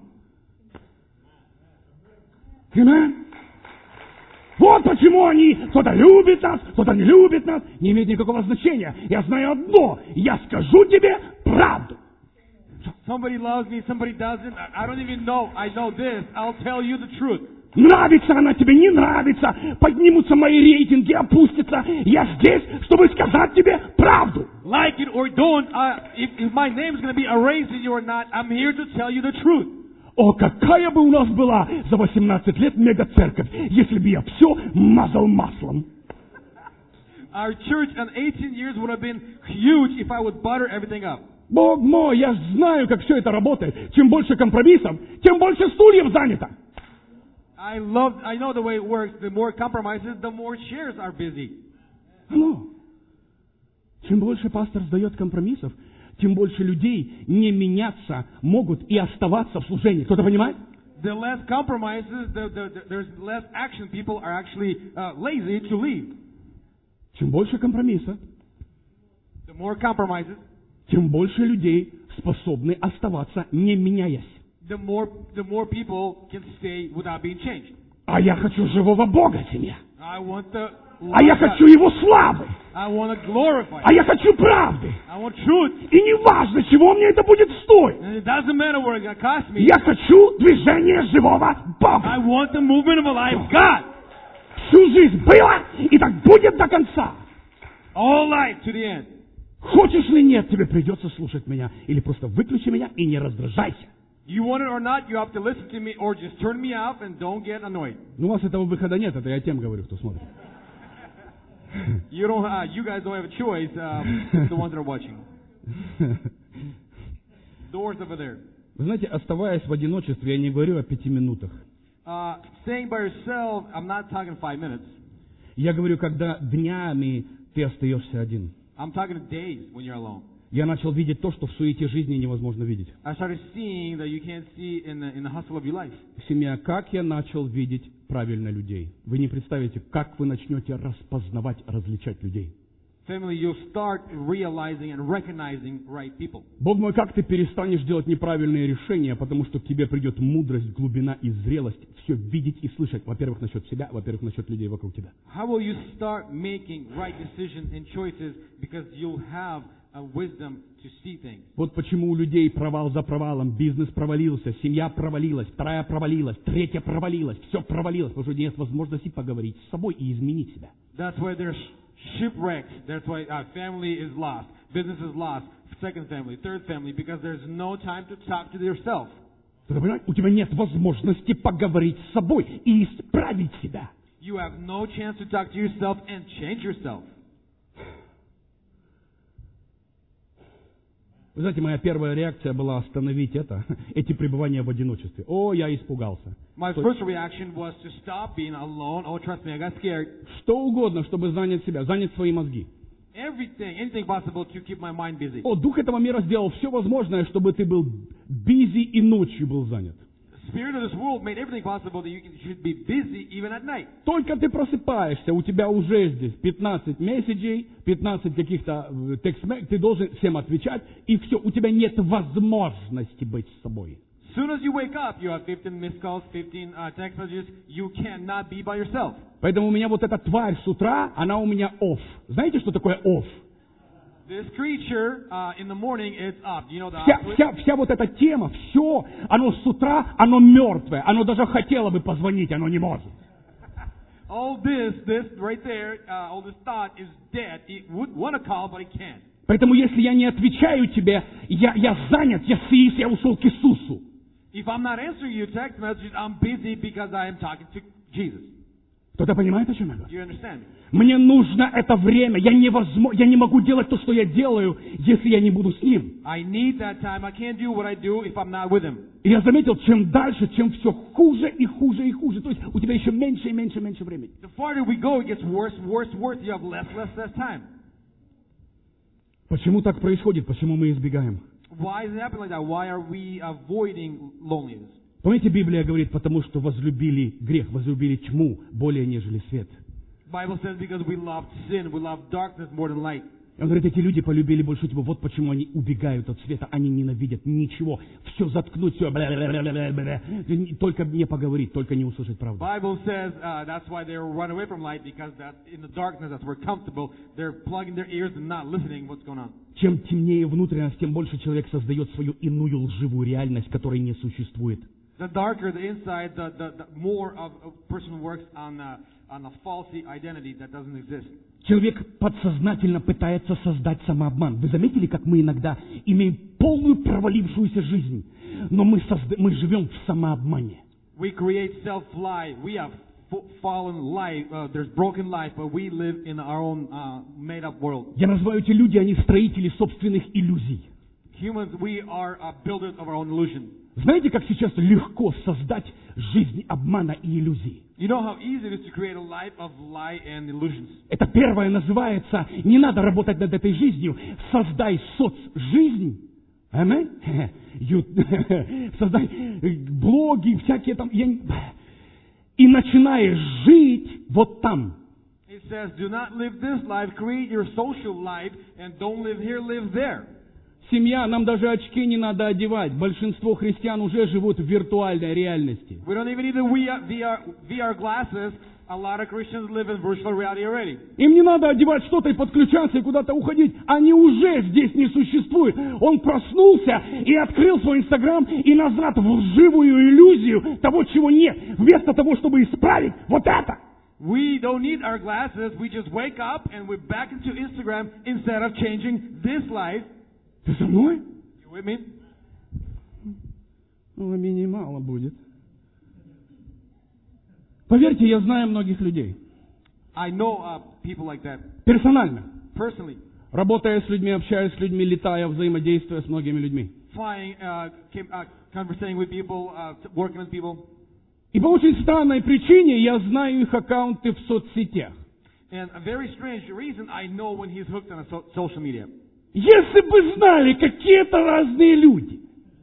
Понимаешь? Вот почему они, кто-то любит нас, кто-то не любит нас, не имеет никакого значения. Я знаю одно, я скажу тебе правду. Somebody loves me, somebody doesn't. I don't even know. I know this. I'll tell you the truth. Нравится она тебе, не нравится, поднимутся мои рейтинги, опустятся. Я здесь, чтобы сказать тебе правду. Like it or don't, uh, if, if my name is going to be erased in you or not, I'm here to tell you the truth. О, какая бы у нас была за восемнадцать лет мега-церковь, если бы я все мазал маслом. Our church in eighteen years would have been huge if I would butter everything up. Бог мой, я знаю, как все это работает. Чем больше компромиссов, тем больше стульев занято. I love, I know the way it works. The more compromises, the more chairs are busy. Ну, чем больше пастор сдает компромиссов, тем больше людей не меняться могут и оставаться в служении. Кто-то понимает? The less compromises, the, the, the, there's less action. People are actually uh, lazy to leave. Чем больше компромисса, The more compromises, тем больше людей способны оставаться, не меняясь. the more the more people can stay without being changed. А я хочу живого Бога, семья. I want the А я хочу Его славы. I want to glorify. А я хочу правды. I want truth. И не важно, чего мне это будет стоить. And it doesn't matter what it's going to cost me. Я хочу движения живого Бога. I want the movement of a life God. Всю жизнь было, и так будет до конца. All life to the end. Хочешь ли нет, тебе придется слушать меня. Или просто выключи меня и не раздражайся. You want it or not, you have to listen to me or just turn me off and don't get annoyed. Ну, у вас этого выхода нет, это я тем говорю, кто смотрит. You don't. Uh, you guys don't have a choice. Um, the ones that are watching. Doors over there. Вы знаете, оставаясь в одиночестве, я не говорю о пяти минутах. Uh, staying by yourself, I'm not talking five minutes. Я говорю, когда днями ты остаешься один. I'm talking days when you're alone. Я начал видеть то, что в суете жизни невозможно видеть. I started seeing that you can't see in the in the hustle of your life. Семья, как я начал видеть правильно людей. Вы не представите, как вы начнете распознавать, различать людей. Family, you'll start realizing and recognizing right people. Бог мой, как ты перестанешь делать неправильные решения, потому что к тебе придет мудрость, глубина и зрелость все видеть и слышать. Во-первых, насчет себя, во-первых, насчет людей вокруг тебя. How will you start making right decisions and choices because you'll have a wisdom to see things? Вот почему у людей провал за провалом, бизнес провалился, семья провалилась, вторая провалилась, третья провалилась, все провалилось, потому что нет возможности поговорить с собой и изменить себя. That's why there's shipwrecks. That's why uh, family is lost, business is lost, second family, third family, because there's no time to talk to yourself. Ты понимаешь, у тебя нет возможности поговорить с собой и исправить себя. You have no chance to talk to yourself and change yourself. Вы знаете, моя первая реакция была остановить это, эти пребывания в одиночестве. О, я испугался. My first reaction was to stop being alone. Oh, trust me, I got scared. Что угодно, чтобы занять себя, занять свои мозги. Everything, anything possible to keep my mind busy. О, дух этого мира сделал все возможное, чтобы ты был busy и ночью был занят. Spirit of this world made everything possible that you can, should be busy even at night. Только ты просыпаешься, у тебя уже здесь пятнадцать месседжей, пятнадцать каких-то текст-месседжей, ты должен всем отвечать, и все, у тебя нет возможности быть с собой. As soon as you wake up, you have fifteen missed calls, fifteen uh, text messages. You cannot be by yourself. Поэтому у меня вот эта тварь с утра, она у меня off. Знаете, что такое off? This creature uh, in the morning is up. You know the Вся, вся, вся вот эта тема, все, оно с утра, оно мертвое. Оно даже хотело бы позвонить, оно не может. All this, this right there, uh, all this thought is dead. It would want to call, but it can't. Поэтому если я не отвечаю тебе, я, я занят, я сиис, я ушел к Иисусу. If I'm not answering your text messages, I'm busy because I am talking to Jesus. Кто-то понимает, о чем я Do говорю? you understand me? Мне нужно это время. Я, невозможно, я не могу делать то, что я делаю, если я не буду с Ним. I need that time. I can't do what I do if I'm not with Him. И я заметил, чем дальше, чем все хуже и хуже и хуже. То есть у тебя еще меньше и меньше и меньше времени. The farther we go, it gets worse, worse, worse. You have less, less, less time. Почему так происходит? Почему мы избегаем? Why is it happening like that? Why are we avoiding loneliness? Помните, Библия говорит, потому что возлюбили грех, возлюбили тьму более, нежели свет. Bible says because we loved sin, we loved darkness more than light. Он говорит, эти люди полюбили больше тьму. Вот почему они убегают от света. Они ненавидят ничего. Все заткнуть, все. Бля-бля-бля-бля-бля. Только не поговорить, только не услышать правду. Bible says uh, that's why they run away from light, because that in the darkness that's where comfortable. They're plugging their ears and not listening what's going on. Чем темнее внутренность, тем больше человек создает свою иную лживую реальность, которой не существует. The darker the inside, the, the, the more of a person works on a, on a false identity that doesn't exist. Человек подсознательно пытается создать самообман. Вы заметили, как мы иногда имеем полную провалившуюся жизнь, но мы, созда... мы живем в самообмане. We create self-lie. We have fallen life. Uh, there's broken life, but we live in our own uh, made-up world. Я называю эти люди, они строители собственных иллюзий. Humans, we are uh, builders of our own illusion. Знаете, как сейчас легко создать жизнь обмана и иллюзий? You know how easy it is to create a life of lie and illusions. Это первое называется, не надо работать над этой жизнью, создай соцжизнь. Аминь. Создай блоги, всякие там. Я... И начинаешь жить вот там. It says, do not live this life, create your social life, and don't live here, live there. Семья, нам даже очки не надо одевать. Большинство христиан уже живут в виртуальной реальности. We don't even need the V R, V R glasses. A lot of Christians live in virtual reality already. Им не надо одевать что-то и подключаться и куда-то уходить. Они уже здесь не существуют. Он проснулся и открыл свой Инстаграм и назад в живую иллюзию того, чего нет. Вместо того, чтобы исправить вот это. We don't need our glasses. We just wake up and we're back into Instagram instead of changing this life. Ты со мной? You with me? Ну, аминь, мало будет. Поверьте, я знаю многих людей. I know uh, people like that. Персонально. Personally. Работая с людьми, общаясь с людьми, летая, взаимодействуя с многими людьми. Flying, uh, uh, conversating with people, uh, working with people. И по очень странной причине я знаю их аккаунты в соцсетях. And a very strange reason, I know when he's hooked on a so- social media. Если бы знали, какие это разные люди.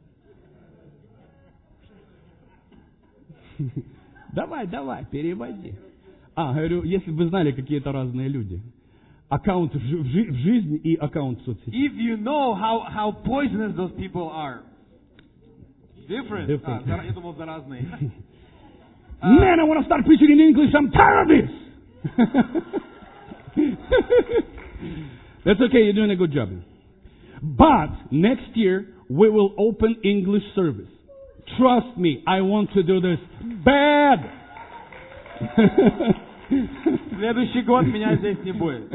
Давай, давай, переводи. А, говорю, если бы знали, какие это разные люди. Аккаунт в, жи- в, жи- в жизни и аккаунт в соцсетях. If you know how, how poisonous those people are. Different. Different. А, я думал, заразные. Man, I want to start preaching in English. I'm tired of this. That's okay. You're doing a good job. But next year we will open English service. Trust me, I want to do this bad. Следующий год меня здесь не будет.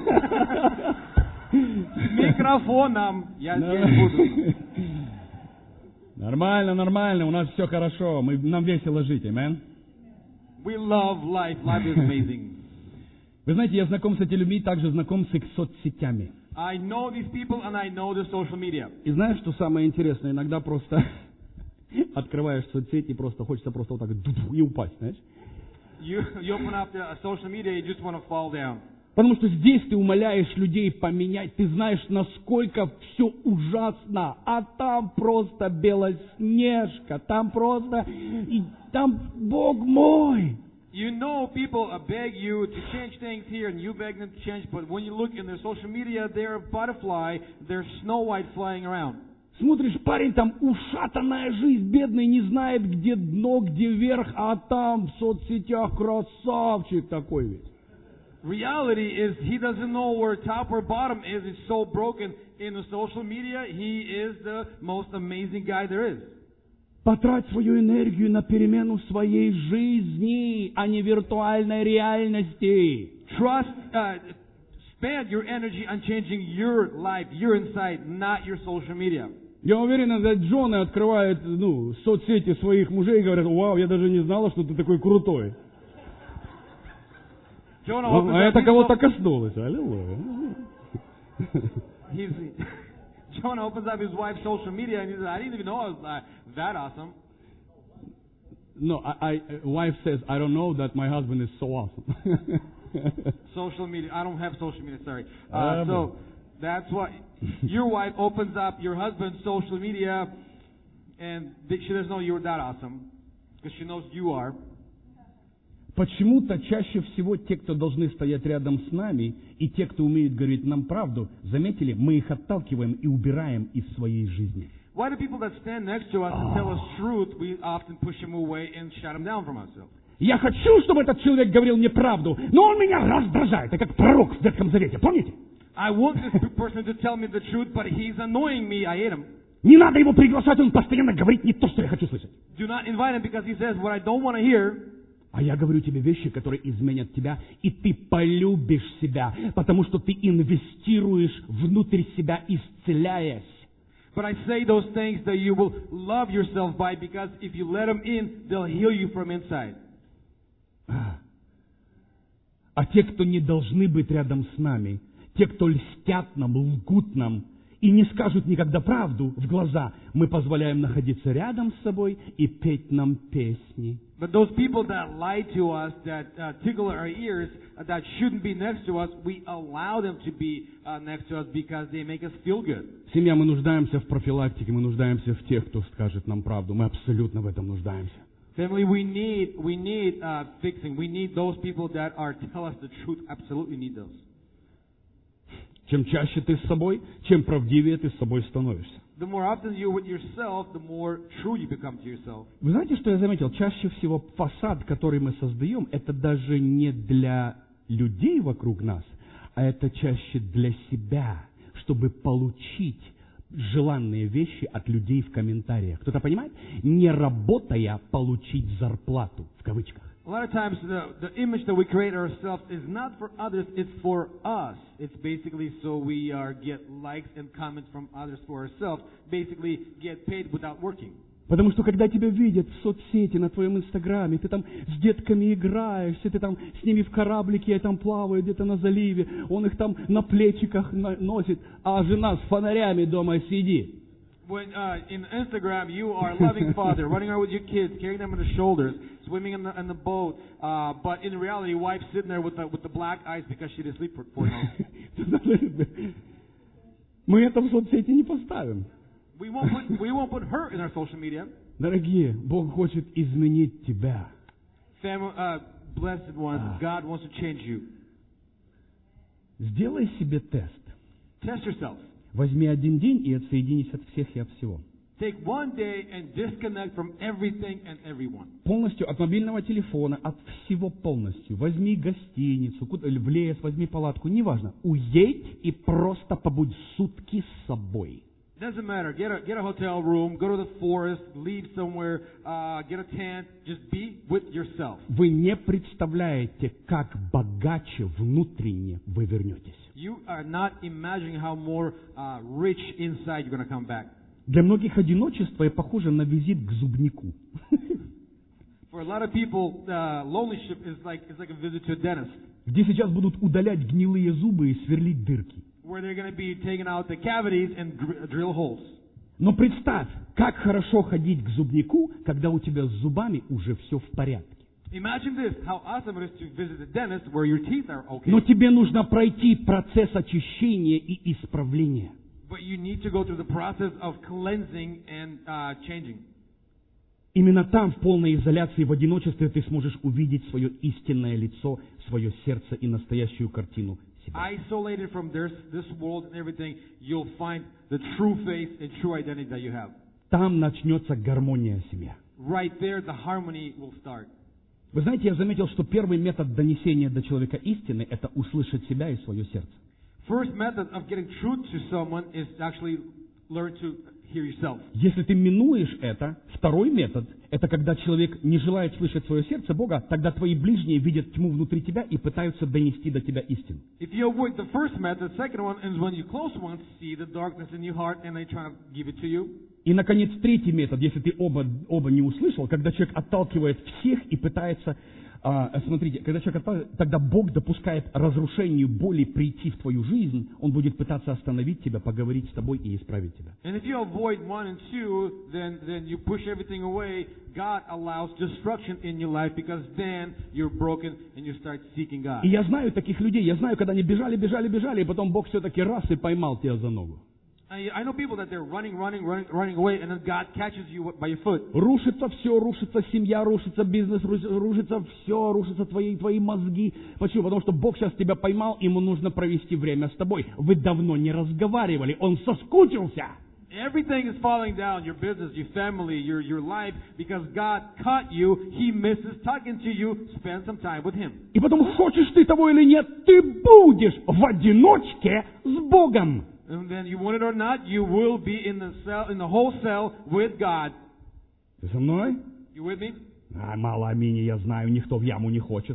С микрофоном я здесь буду. Нормально, нормально. У нас все хорошо. Мы, нам весело жить, amen? We love life. Life is amazing. Вы знаете, я знаком с этими людьми, также знаком с их соцсетями. I know these people and I know the social media. И знаешь, что самое интересное? Иногда просто открываешь соцсети и просто хочется просто вот так ду-ду и упасть, знаешь? You, you open up the uh, social media, you just want to fall down. Потому что здесь ты умоляешь людей поменять, ты знаешь, насколько все ужасно, а там просто Белоснежка, там просто, и там Бог мой. You know people uh, beg you to change things here and you beg them to change, but when you look in their social media, they're a butterfly, they're Snow White flying around. Смотришь, парень, там ушатанная жизнь, бедный, не знает, где дно, где верх, а там в соцсетях красавчик такой ведь. Reality is he doesn't know where top or bottom is. It's so broken. In the social media, he is the most amazing guy there is. Потрать свою энергию на перемену своей жизни, а не виртуальной реальности. Trust, uh, spend your energy on changing your life, your inside, not your social media. Я уверен, что Джоны открывают ну, соцсети своих мужей и говорят: вау, я даже не знала, что ты такой крутой. Jonah А это opens up кого-то his, коснулось. Аллилуйя. he's, Jonah opens up his wife's social media and he says, I didn't even know I was uh, that awesome. No, I, I, wife says, I don't know that my husband is so awesome. Social media. I don't have social media, sorry. Uh, Um, so that's why your wife opens up your husband's social media and th- she doesn't know you're that awesome because she knows you are. Почему-то чаще всего те, кто должны стоять рядом с нами, и те, кто умеют говорить нам правду, заметили, мы их отталкиваем и убираем из своей жизни. Why do people that stand next to us and tell us truth, we often push them away and shut them down from ourselves? Я хочу, чтобы этот человек говорил мне правду, но он меня раздражает, это как пророк в Ветхом Завете, помните? I want this person to tell me the truth, but he's annoying me. I hate him. Не надо его приглашать, он постоянно говорит не то, что я хочу слышать. Do not invite him because he says what I don't want to hear. А я говорю тебе вещи, которые изменят тебя, и ты полюбишь себя, потому что ты инвестируешь внутрь себя, исцеляясь. But I say those things that you will love yourself by, because if you let them in, they'll heal you from inside. А те, кто не должны быть рядом с нами, те, кто льстят нам, лгут нам и не скажут никогда правду в глаза, мы позволяем находиться рядом с собой и петь нам песни. But those people that lie to us, that uh, tickle our ears, uh, that shouldn't be next to us, we allow them to be uh, next to us because they make us feel good. Семья, мы нуждаемся в профилактике, мы нуждаемся в тех, кто скажет нам правду. Мы абсолютно в этом нуждаемся. Family, we need we need uh, fixing. We need those people that are tell us the truth. Absolutely need those. Чем чаще ты с собой, чем правдивее ты с собой становишься. The more often you're with yourself, the more true you become to yourself. Вы знаете, что я заметил? Чаще всего фасад, который мы создаем, это даже не для людей вокруг нас, а это чаще для себя, чтобы получить желанные вещи от людей в комментариях. Кто-то понимает? Не работая, получить зарплату, в кавычках. A lot of times the, the image that we create ourselves is not for others, it's for us. It's basically so we are get likes and comments from others for ourselves, basically get paid without working. Потому что когда тебя видят в соцсети, на твоем инстаграме, ты там с детками играешься, ты там с ними в кораблике, там плавают где-то на заливе, он их там на плечиках носит, а жена с фонарями дома сидит. When uh, in Instagram you are a loving father, running around with your kids, carrying them on the shoulders, swimming in the, in the boat, uh, but in reality, wife sitting there with the, with the black eyes because she didn't sleep for four nights. Мы это в соцсети не поставим. We won't put we won't put her in our social media. Дорогие, Бог хочет изменить тебя. Family, uh, blessed ones, Ah. God wants to change you. Сделай себе тест. Test yourself. Возьми один день и отсоединись от всех и от всего. Take one day and disconnect from everything and everyone. Полностью от мобильного телефона, от всего полностью. Возьми гостиницу, куда, в лес, возьми палатку, неважно. Уедь и просто побудь сутки с собой. Doesn't matter. Get a get a hotel room, go to the forest, leave somewhere, uh, get a tent. Just be with yourself. Вы не представляете, как богаче внутренне вы вернетесь. You are not imagining how more uh, rich inside you're going to come back. Для многих одиночество похоже на визит к зубнику. For a lot of people, uh, loneliness is like it's like a visit to a dentist, Где сейчас будут удалять гнилые зубы и сверлить дырки. where they're going to be taking out the cavities and dr- drill holes. Но представь, как хорошо ходить к зубнику, когда у тебя с зубами уже все в порядке. Imagine this: how awesome it is to visit the dentist where your teeth are okay. Но тебе нужно пройти процесс очищения и исправления. But you need to go through the process of cleansing and uh, changing. Именно там, в полной изоляции, в одиночестве, ты сможешь увидеть свое истинное лицо, свое сердце и настоящую картину себя. Isolated from this, this world and everything, you'll find the true face and true identity that you have. Там начнется гармония семья. Right there, the harmony will start. Вы знаете, я заметил, что первый метод донесения до человека истины – это услышать себя и свое сердце. First method of getting truth to someone is to actually learn to hear yourself. Если ты минуешь это, второй метод, это когда человек не желает слышать свое сердце Бога, тогда твои ближние видят тьму внутри тебя и пытаются донести до тебя истину. If you avoid the first method, the second one is when your close ones see the darkness in your heart and they try to give it to you. И, наконец, третий метод, если ты оба, оба не услышал, когда человек отталкивает всех и пытается... А, смотрите, когда человек отталкивает, тогда Бог допускает разрушению боли прийти в твою жизнь, Он будет пытаться остановить тебя, поговорить с тобой и исправить тебя. And if you avoid one and two, then, then you push everything away. God allows destruction in your life because then you're broken and you start seeking God. И я знаю таких людей, я знаю, когда они бежали, бежали, бежали, и потом Бог все-таки раз и поймал тебя за ногу. I, I know people that they're running, running, running, running away, and then God catches you by your foot. Рушится все, рушится семья, рушится бизнес, рушится все, рушатся твои, твои мозги. Почему? Потому что Бог сейчас тебя поймал, ему нужно провести время с тобой. Вы давно не разговаривали, Он соскучился. Everything is falling down, your business, your family, your, your life, because God caught you, He misses talking to you, spend some time with Him. И потом, хочешь ты того или нет, ты будешь в одиночке с Богом. And then you want it or not, you will be in the cell, in the whole cell with God. Ты со мной? You with me? А, мало амини, я знаю, никто в яму не хочет.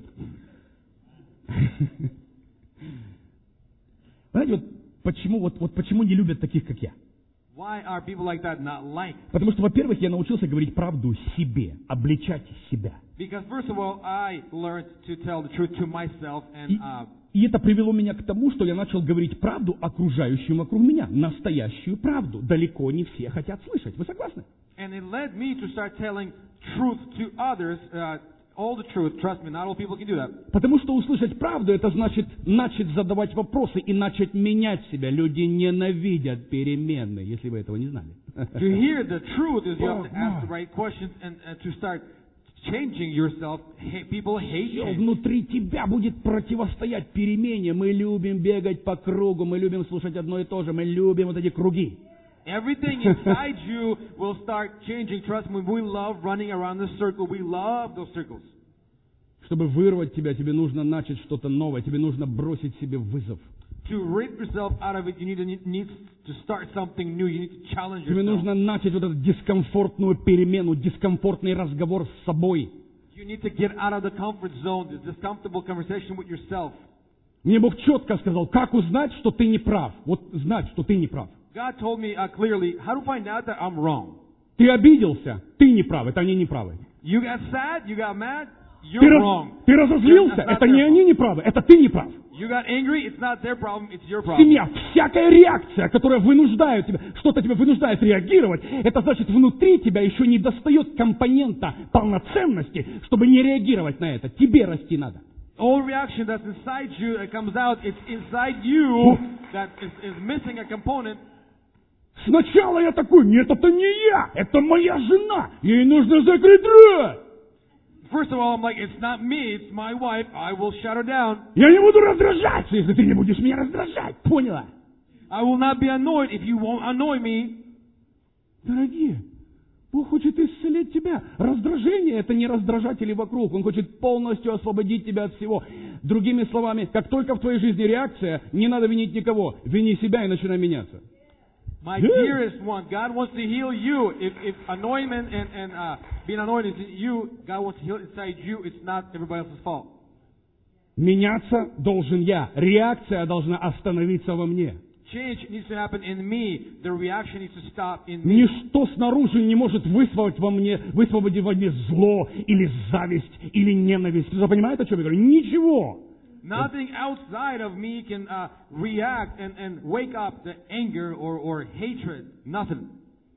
Знаете, вот почему, вот, вот почему не любят таких, как я? Why are people like that not liked? Потому что, во-первых, я научился говорить правду себе, обличать себя. Because first of all, I learned to tell the truth to myself, and И, uh, и это привело меня к тому, что я начал говорить правду окружающим вокруг меня, настоящую правду. Далеко не все хотят слышать. Вы согласны? and it led me to start telling truth to others, uh, all the truth. Trust me, not all people can do that. Потому что услышать правду, это значит начать задавать вопросы и начать менять себя. Люди ненавидят перемены, если вы этого не знали. To hear the truth is you have to ask the right questions and, and to start changing yourself. Hey, people hate Все change. внутри тебя будет противостоять перемене. Мы любим бегать по кругу, мы любим слушать одно и то же, мы любим вот эти круги. Everything inside you will start changing. Trust me, we love running around the circle. We love those circles. Чтобы вырвать тебя, тебе нужно начать что-то новое, тебе нужно бросить себе вызов. To rip yourself out of it, you need to, need to start something new. You need to challenge Тебе yourself. нужно начать вот эту дискомфортную перемену, дискомфортный разговор с собой. You need to get out of the comfort zone, this discomfortable conversation with yourself. Мне Бог четко сказал, как узнать, что ты не прав. Вот знать, что ты не прав. God told me uh, clearly how to find out that I'm wrong. Ты обиделся, ты не прав, это они не правы. You got sad, you got mad, you're Ты, раз- wrong. ты разозлился, That's not это their не они не правы, это ты не прав. You got angry, it's not their problem, it's your problem. Семья, всякая реакция, которая вынуждает тебя, что-то тебя вынуждает реагировать, это значит, внутри тебя еще не достает компонента полноценности, чтобы не реагировать на это. Тебе расти надо. All reaction that's inside you, that comes out, it's inside you that is, is missing a component. Сначала я такой, нет, это не я, это моя жена, ей нужно закрыть рот. First of all, I'm like, it's not me, it's my wife, I will shut her down. Я не буду раздражаться, если ты не будешь меня раздражать. Поняла? I will not be annoyed if you won't annoy me. Дорогие, Бог хочет исцелить тебя. Раздражение – это не раздражатели вокруг. Он хочет полностью освободить тебя от всего. Другими словами, как только в твоей жизни реакция, не надо винить никого. Вини себя и начинай меняться. My Yeah. dearest one, God wants to heal you. If, if annoyment and, and uh, being annoyed is in you, God wants to heal inside you. It's not everybody else's fault. Меняться должен я. Реакция должна остановиться во мне. Change needs to happen in me. The reaction needs to stop in me. Ничто снаружи не может высвободить во мне, высвободить во мне зло, или зависть, или ненависть. Кто понимает, о чем я говорю? Ничего. Nothing outside of me can uh, react and, and wake up the anger or, or hatred. Nothing.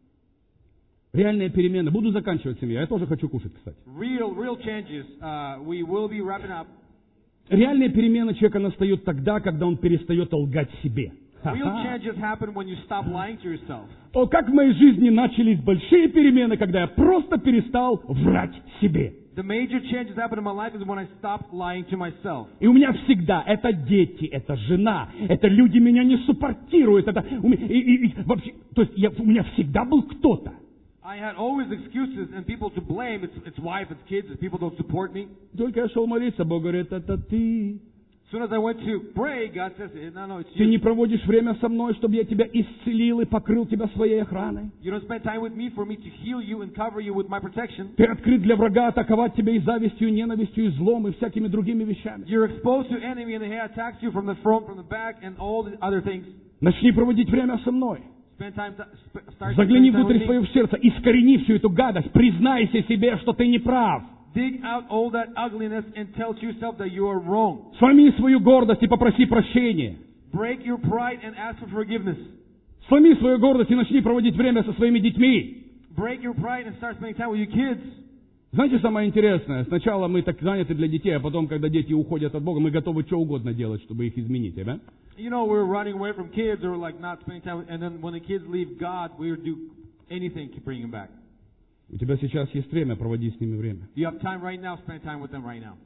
Реальные перемены. Буду заканчивать семью. Я тоже хочу кушать, кстати. Real, real changes. Uh, we will be wrapping up. Реальные перемены человека настают тогда, когда он перестает лгать себе. Real Ха-ха. changes happen when you stop lying to yourself. О, как в моей жизни начались большие перемены, когда я просто перестал врать себе. The major changes happen in my life is when I stopped lying to myself. И у меня всегда это дети, это жена, это люди меня не суппортируют, это у меня, и- и- и вообще, то есть я, у меня всегда был кто-то. I had always excuses and people to blame. It's, it's wife, it's kids, it's people don't support me. Только я шел молиться, Бог говорит, это ты. As soon as I went to pray, God says, no, no, it's Ты не you. проводишь время со мной, чтобы я тебя исцелил и покрыл тебя своей охраной. You don't spend time with me for me to heal you and cover you with my protection. Ты открыт для врага атаковать тебя и завистью, и ненавистью, и злом, и всякими другими вещами. You're exposed to enemy and he attacks you from the front, from the back, and all the other things. Начни проводить время со мной. Spend time, to, sp- start Загляни spending time внутрь with me. своего сердца, искорени всю эту гадость, признайся себе, что ты не прав. Dig out all that ugliness and tell to yourself that you are wrong. Сломи свою гордость и попроси прощения. Break your pride and ask for forgiveness. Сломи свою гордость и начни проводить время со своими детьми. Break your pride and start spending time with your kids. Знаете, самое интересное, сначала мы так заняты для детей, а потом, когда дети уходят от Бога, мы готовы что угодно делать, чтобы их изменить, да? You know, we're running away from kids or like not spending time with, and then when the kids leave God, we do anything to bring them back. У тебя сейчас есть время, проводи с ними время. You have time right now, spend time with them right now.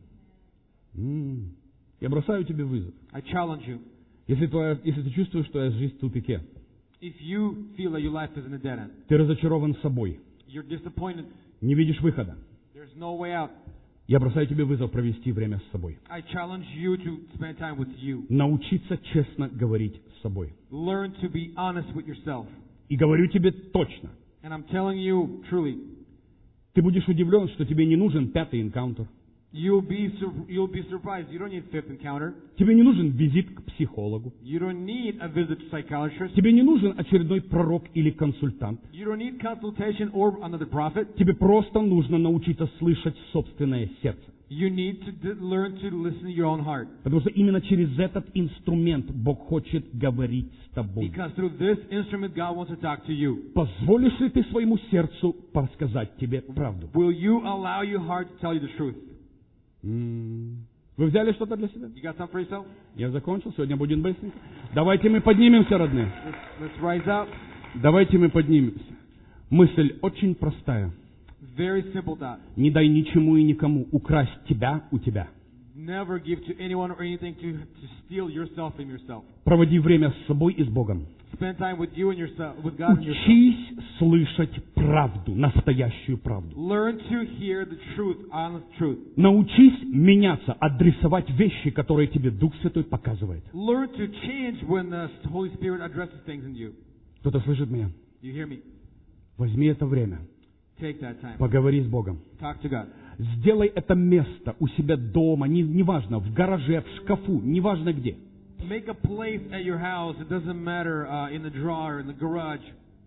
М. Я бросаю тебе вызов. I challenge you. Если, твоя, если ты чувствуешь, что твоя жизнь в тупике, If you feel that your life is in a dead end, ты разочарован собой, you're disappointed, не видишь выхода, there's no way out, я бросаю тебе вызов провести время с собой. I challenge you to spend time with you. Научиться честно говорить с собой. Learn to be honest with yourself. И говорю тебе точно, And I'm telling you truly, ты будешь удивлен, что тебе не нужен пятый энкаунтер. you'll be sur- you'll be surprised. You don't need fifth encounter. Тебе не нужен визит к психологу. You don't need a visit to psychiatrist. Тебе не нужен очередной пророк или консультант. You don't need consultation or another prophet. Тебе просто нужно научиться слышать собственное сердце. You need to d- learn to listen to your own heart. Потому что именно через этот инструмент Бог хочет говорить с тобой. Because through this instrument, God wants to talk to you. Позволишь ли ты своему сердцу подсказать тебе правду? Will you allow your heart to tell you the truth? М. Вы взяли что-то для себя? You got something for yourself? Я закончил, сегодня будет быстренько. Давайте мы поднимемся, родные. Let's, let's rise up. Давайте мы поднимемся. Мысль очень простая. Very simple thought. Не дай ничему и никому украсть тебя у тебя. Never give to anyone or anything to, to steal yourself from yourself. Проводи время с собой и с Богом. Spend time with you and yourself, with God and yourself. Учись слышать правду, настоящую правду. Learn to hear the truth, honest truth. Научись меняться, адресовать вещи, которые тебе Дух Святой показывает. Learn to change when the Holy Spirit addresses things in you. Кто-то слышит меня? You hear me? Возьми это время, Take that time. поговори с Богом. Talk to God. Сделай это место у себя дома, не- неважно, в гараже, в шкафу, неважно где. Make a place at your house. It doesn't matter uh, in the drawer, in the garage,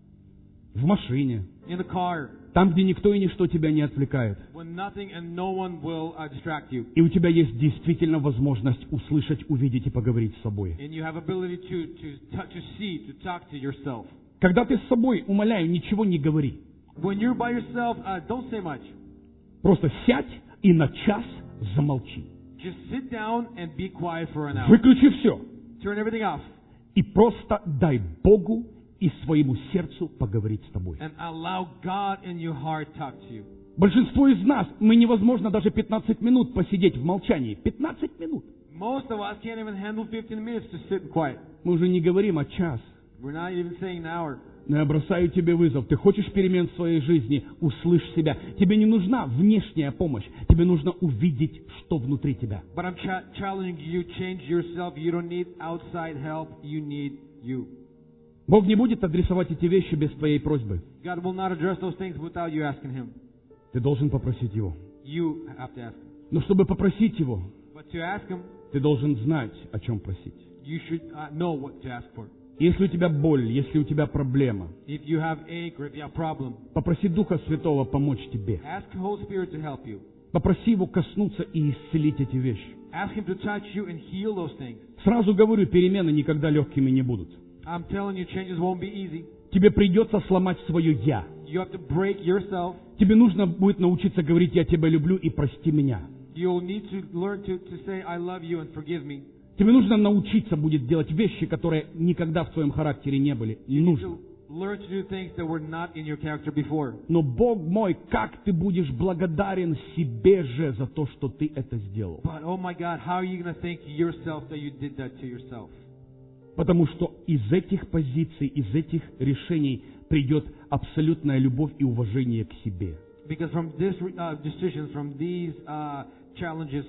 В машине, in the car, там, где никто и ничто тебя не отвлекает. when nothing and no one will uh, distract you. И у тебя есть действительно возможность услышать, увидеть и поговорить с собой. And you have ability to, to, to, to see, to talk to yourself. Когда ты с собой, умоляю, ничего не говори. When you're by yourself, uh, don't say much. Просто сядь и на час замолчи. Just sit down and be quiet for an hour. Выключи все. Turn everything off И просто дай Богу и своему сердцу поговорить с тобой. and allow God in your heart talk to you. Большинство из нас, мы невозможно даже пятнадцать минут посидеть в молчании. пятнадцать минут. Most of us can't even handle fifteen minutes to sit in quiet. Мы уже не говорим о час. We're not even saying an hour. Но я бросаю тебе вызов. Ты хочешь перемен в своей жизни? Услышь себя. Тебе не нужна внешняя помощь. Тебе нужно увидеть, что внутри тебя. But I'm cha- challenging you, change yourself. You don't need outside help. You need you. Бог не будет адресовать эти вещи без твоей просьбы. God will not address those things without you asking Him. Ты должен попросить Его. You have to ask Him. Но чтобы попросить Его, But to ask Him, ты должен знать, о чем просить. you should uh, know what to ask for. Если у тебя боль, если у тебя проблема, If you have ache or if you have problem, попроси Духа Святого помочь тебе. ask the Holy Spirit to help you. Попроси Его коснуться и исцелить эти вещи. Ask Him to touch you and heal those things. Сразу говорю, перемены никогда легкими не будут. I'm telling you, changes won't be easy. Тебе придется сломать свое «я». You have to break yourself. Тебе нужно будет научиться говорить «я тебя люблю» и «прости меня». You'll need to learn to, to say, I love you and forgive me. Тебе нужно научиться будет делать вещи, которые никогда в твоем характере не были. Не нужно. To learn to do things that were not in your character before. Но, Бог мой, как ты будешь благодарен себе же за то, что ты это сделал. But oh my God, how are you going to thank yourself that you did that to yourself? Потому что из этих позиций, из этих решений придет абсолютная любовь и уважение к себе. Because from this uh, decisions, from these uh, challenges,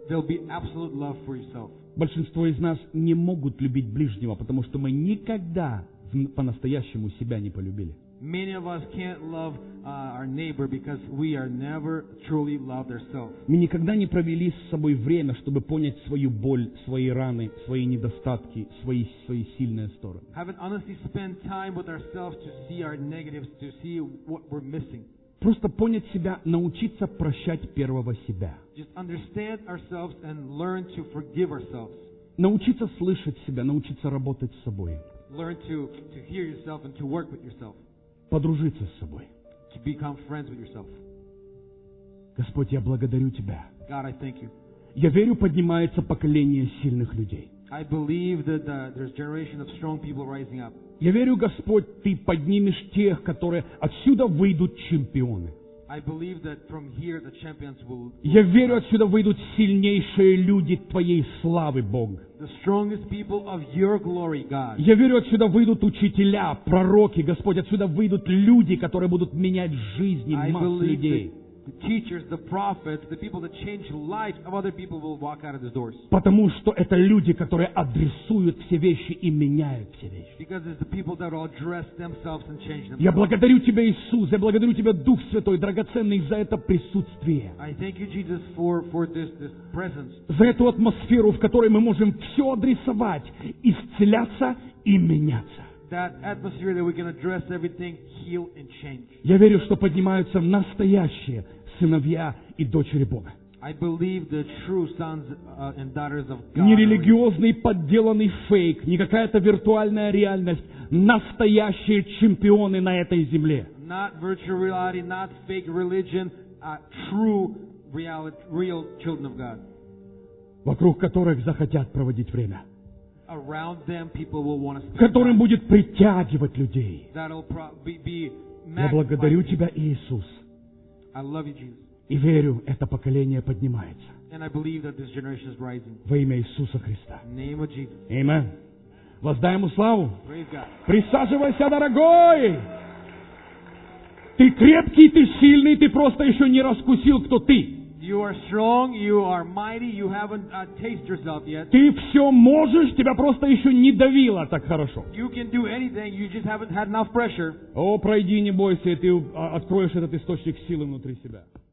there'll be absolute love for yourself. Большинство из нас не могут любить ближнего, потому что мы никогда по-настоящему себя не полюбили. Many of us can't love uh, our neighbor because we are never truly loved ourselves. Мы никогда не провели с собой время, чтобы понять свою боль, свои раны, свои недостатки, свои, свои сильные стороны. Haven't honestly spent time with ourselves to see our negatives, to see what we're missing. Просто понять себя, научиться прощать первого себя. Just understand ourselves and learn to forgive ourselves. Научиться слышать себя, научиться работать с собой. Learn to, to hear yourself and to work with yourself. Подружиться с собой. To become friends with yourself. Господь, я благодарю Тебя. God, I thank you. Я верю, поднимается поколение сильных людей. I believe that uh, there's a generation of strong people rising up. Я верю, Господь, Ты поднимешь тех, которые отсюда выйдут чемпионы. I believe that from here the champions will. Я верю, отсюда выйдут сильнейшие люди Твоей славы, Бог. The strongest people of your glory, God. Я верю, отсюда выйдут учителя, пророки, Господь, отсюда выйдут люди, которые будут менять жизни I масс believe людей. that the teachers, the prophets, the people that change lives of other people will walk out of these doors. Потому что это люди, которые адресуют все вещи и меняют все вещи. Because it's the people that will address themselves and change Я themselves. благодарю Тебя, Иисус, я благодарю Тебя, Дух Святой, драгоценный, за это присутствие, I thank you, Jesus, for, for this, this presence. за эту атмосферу, в которой мы можем все адресовать, исцеляться и меняться. That atmosphere that we can address everything, heal and change. Я верю, что поднимаются настоящие сыновья и дочери Бога. I believe the true sons uh, and daughters of God. Не религиозный подделанный фейк, не какая-то виртуальная реальность, настоящие чемпионы на этой земле. Not virtual reality, not fake religion, uh, true reality, real children of God. Вокруг которых захотят проводить время, Around them, people will want to spend которым time. будет притягивать людей. That'll pro- be, be Я благодарю magnifying. Тебя, Иисус, I love you, Jesus. и верю, это поколение поднимается. And I believe that this generation is rising. Во имя Иисуса Христа. In the name of Jesus. Аминь. Воздай Ему славу. Praise God. Присаживайся, дорогой. Ты крепкий, ты сильный, ты просто еще не раскусил, кто ты. You are strong, you are mighty, you haven't uh, tasted yourself yet. Ты все можешь, тебя просто еще не давило так хорошо. You can do anything, you just haven't had enough pressure. О, пройди, не бойся, и ты а, откроешь этот источник силы внутри себя.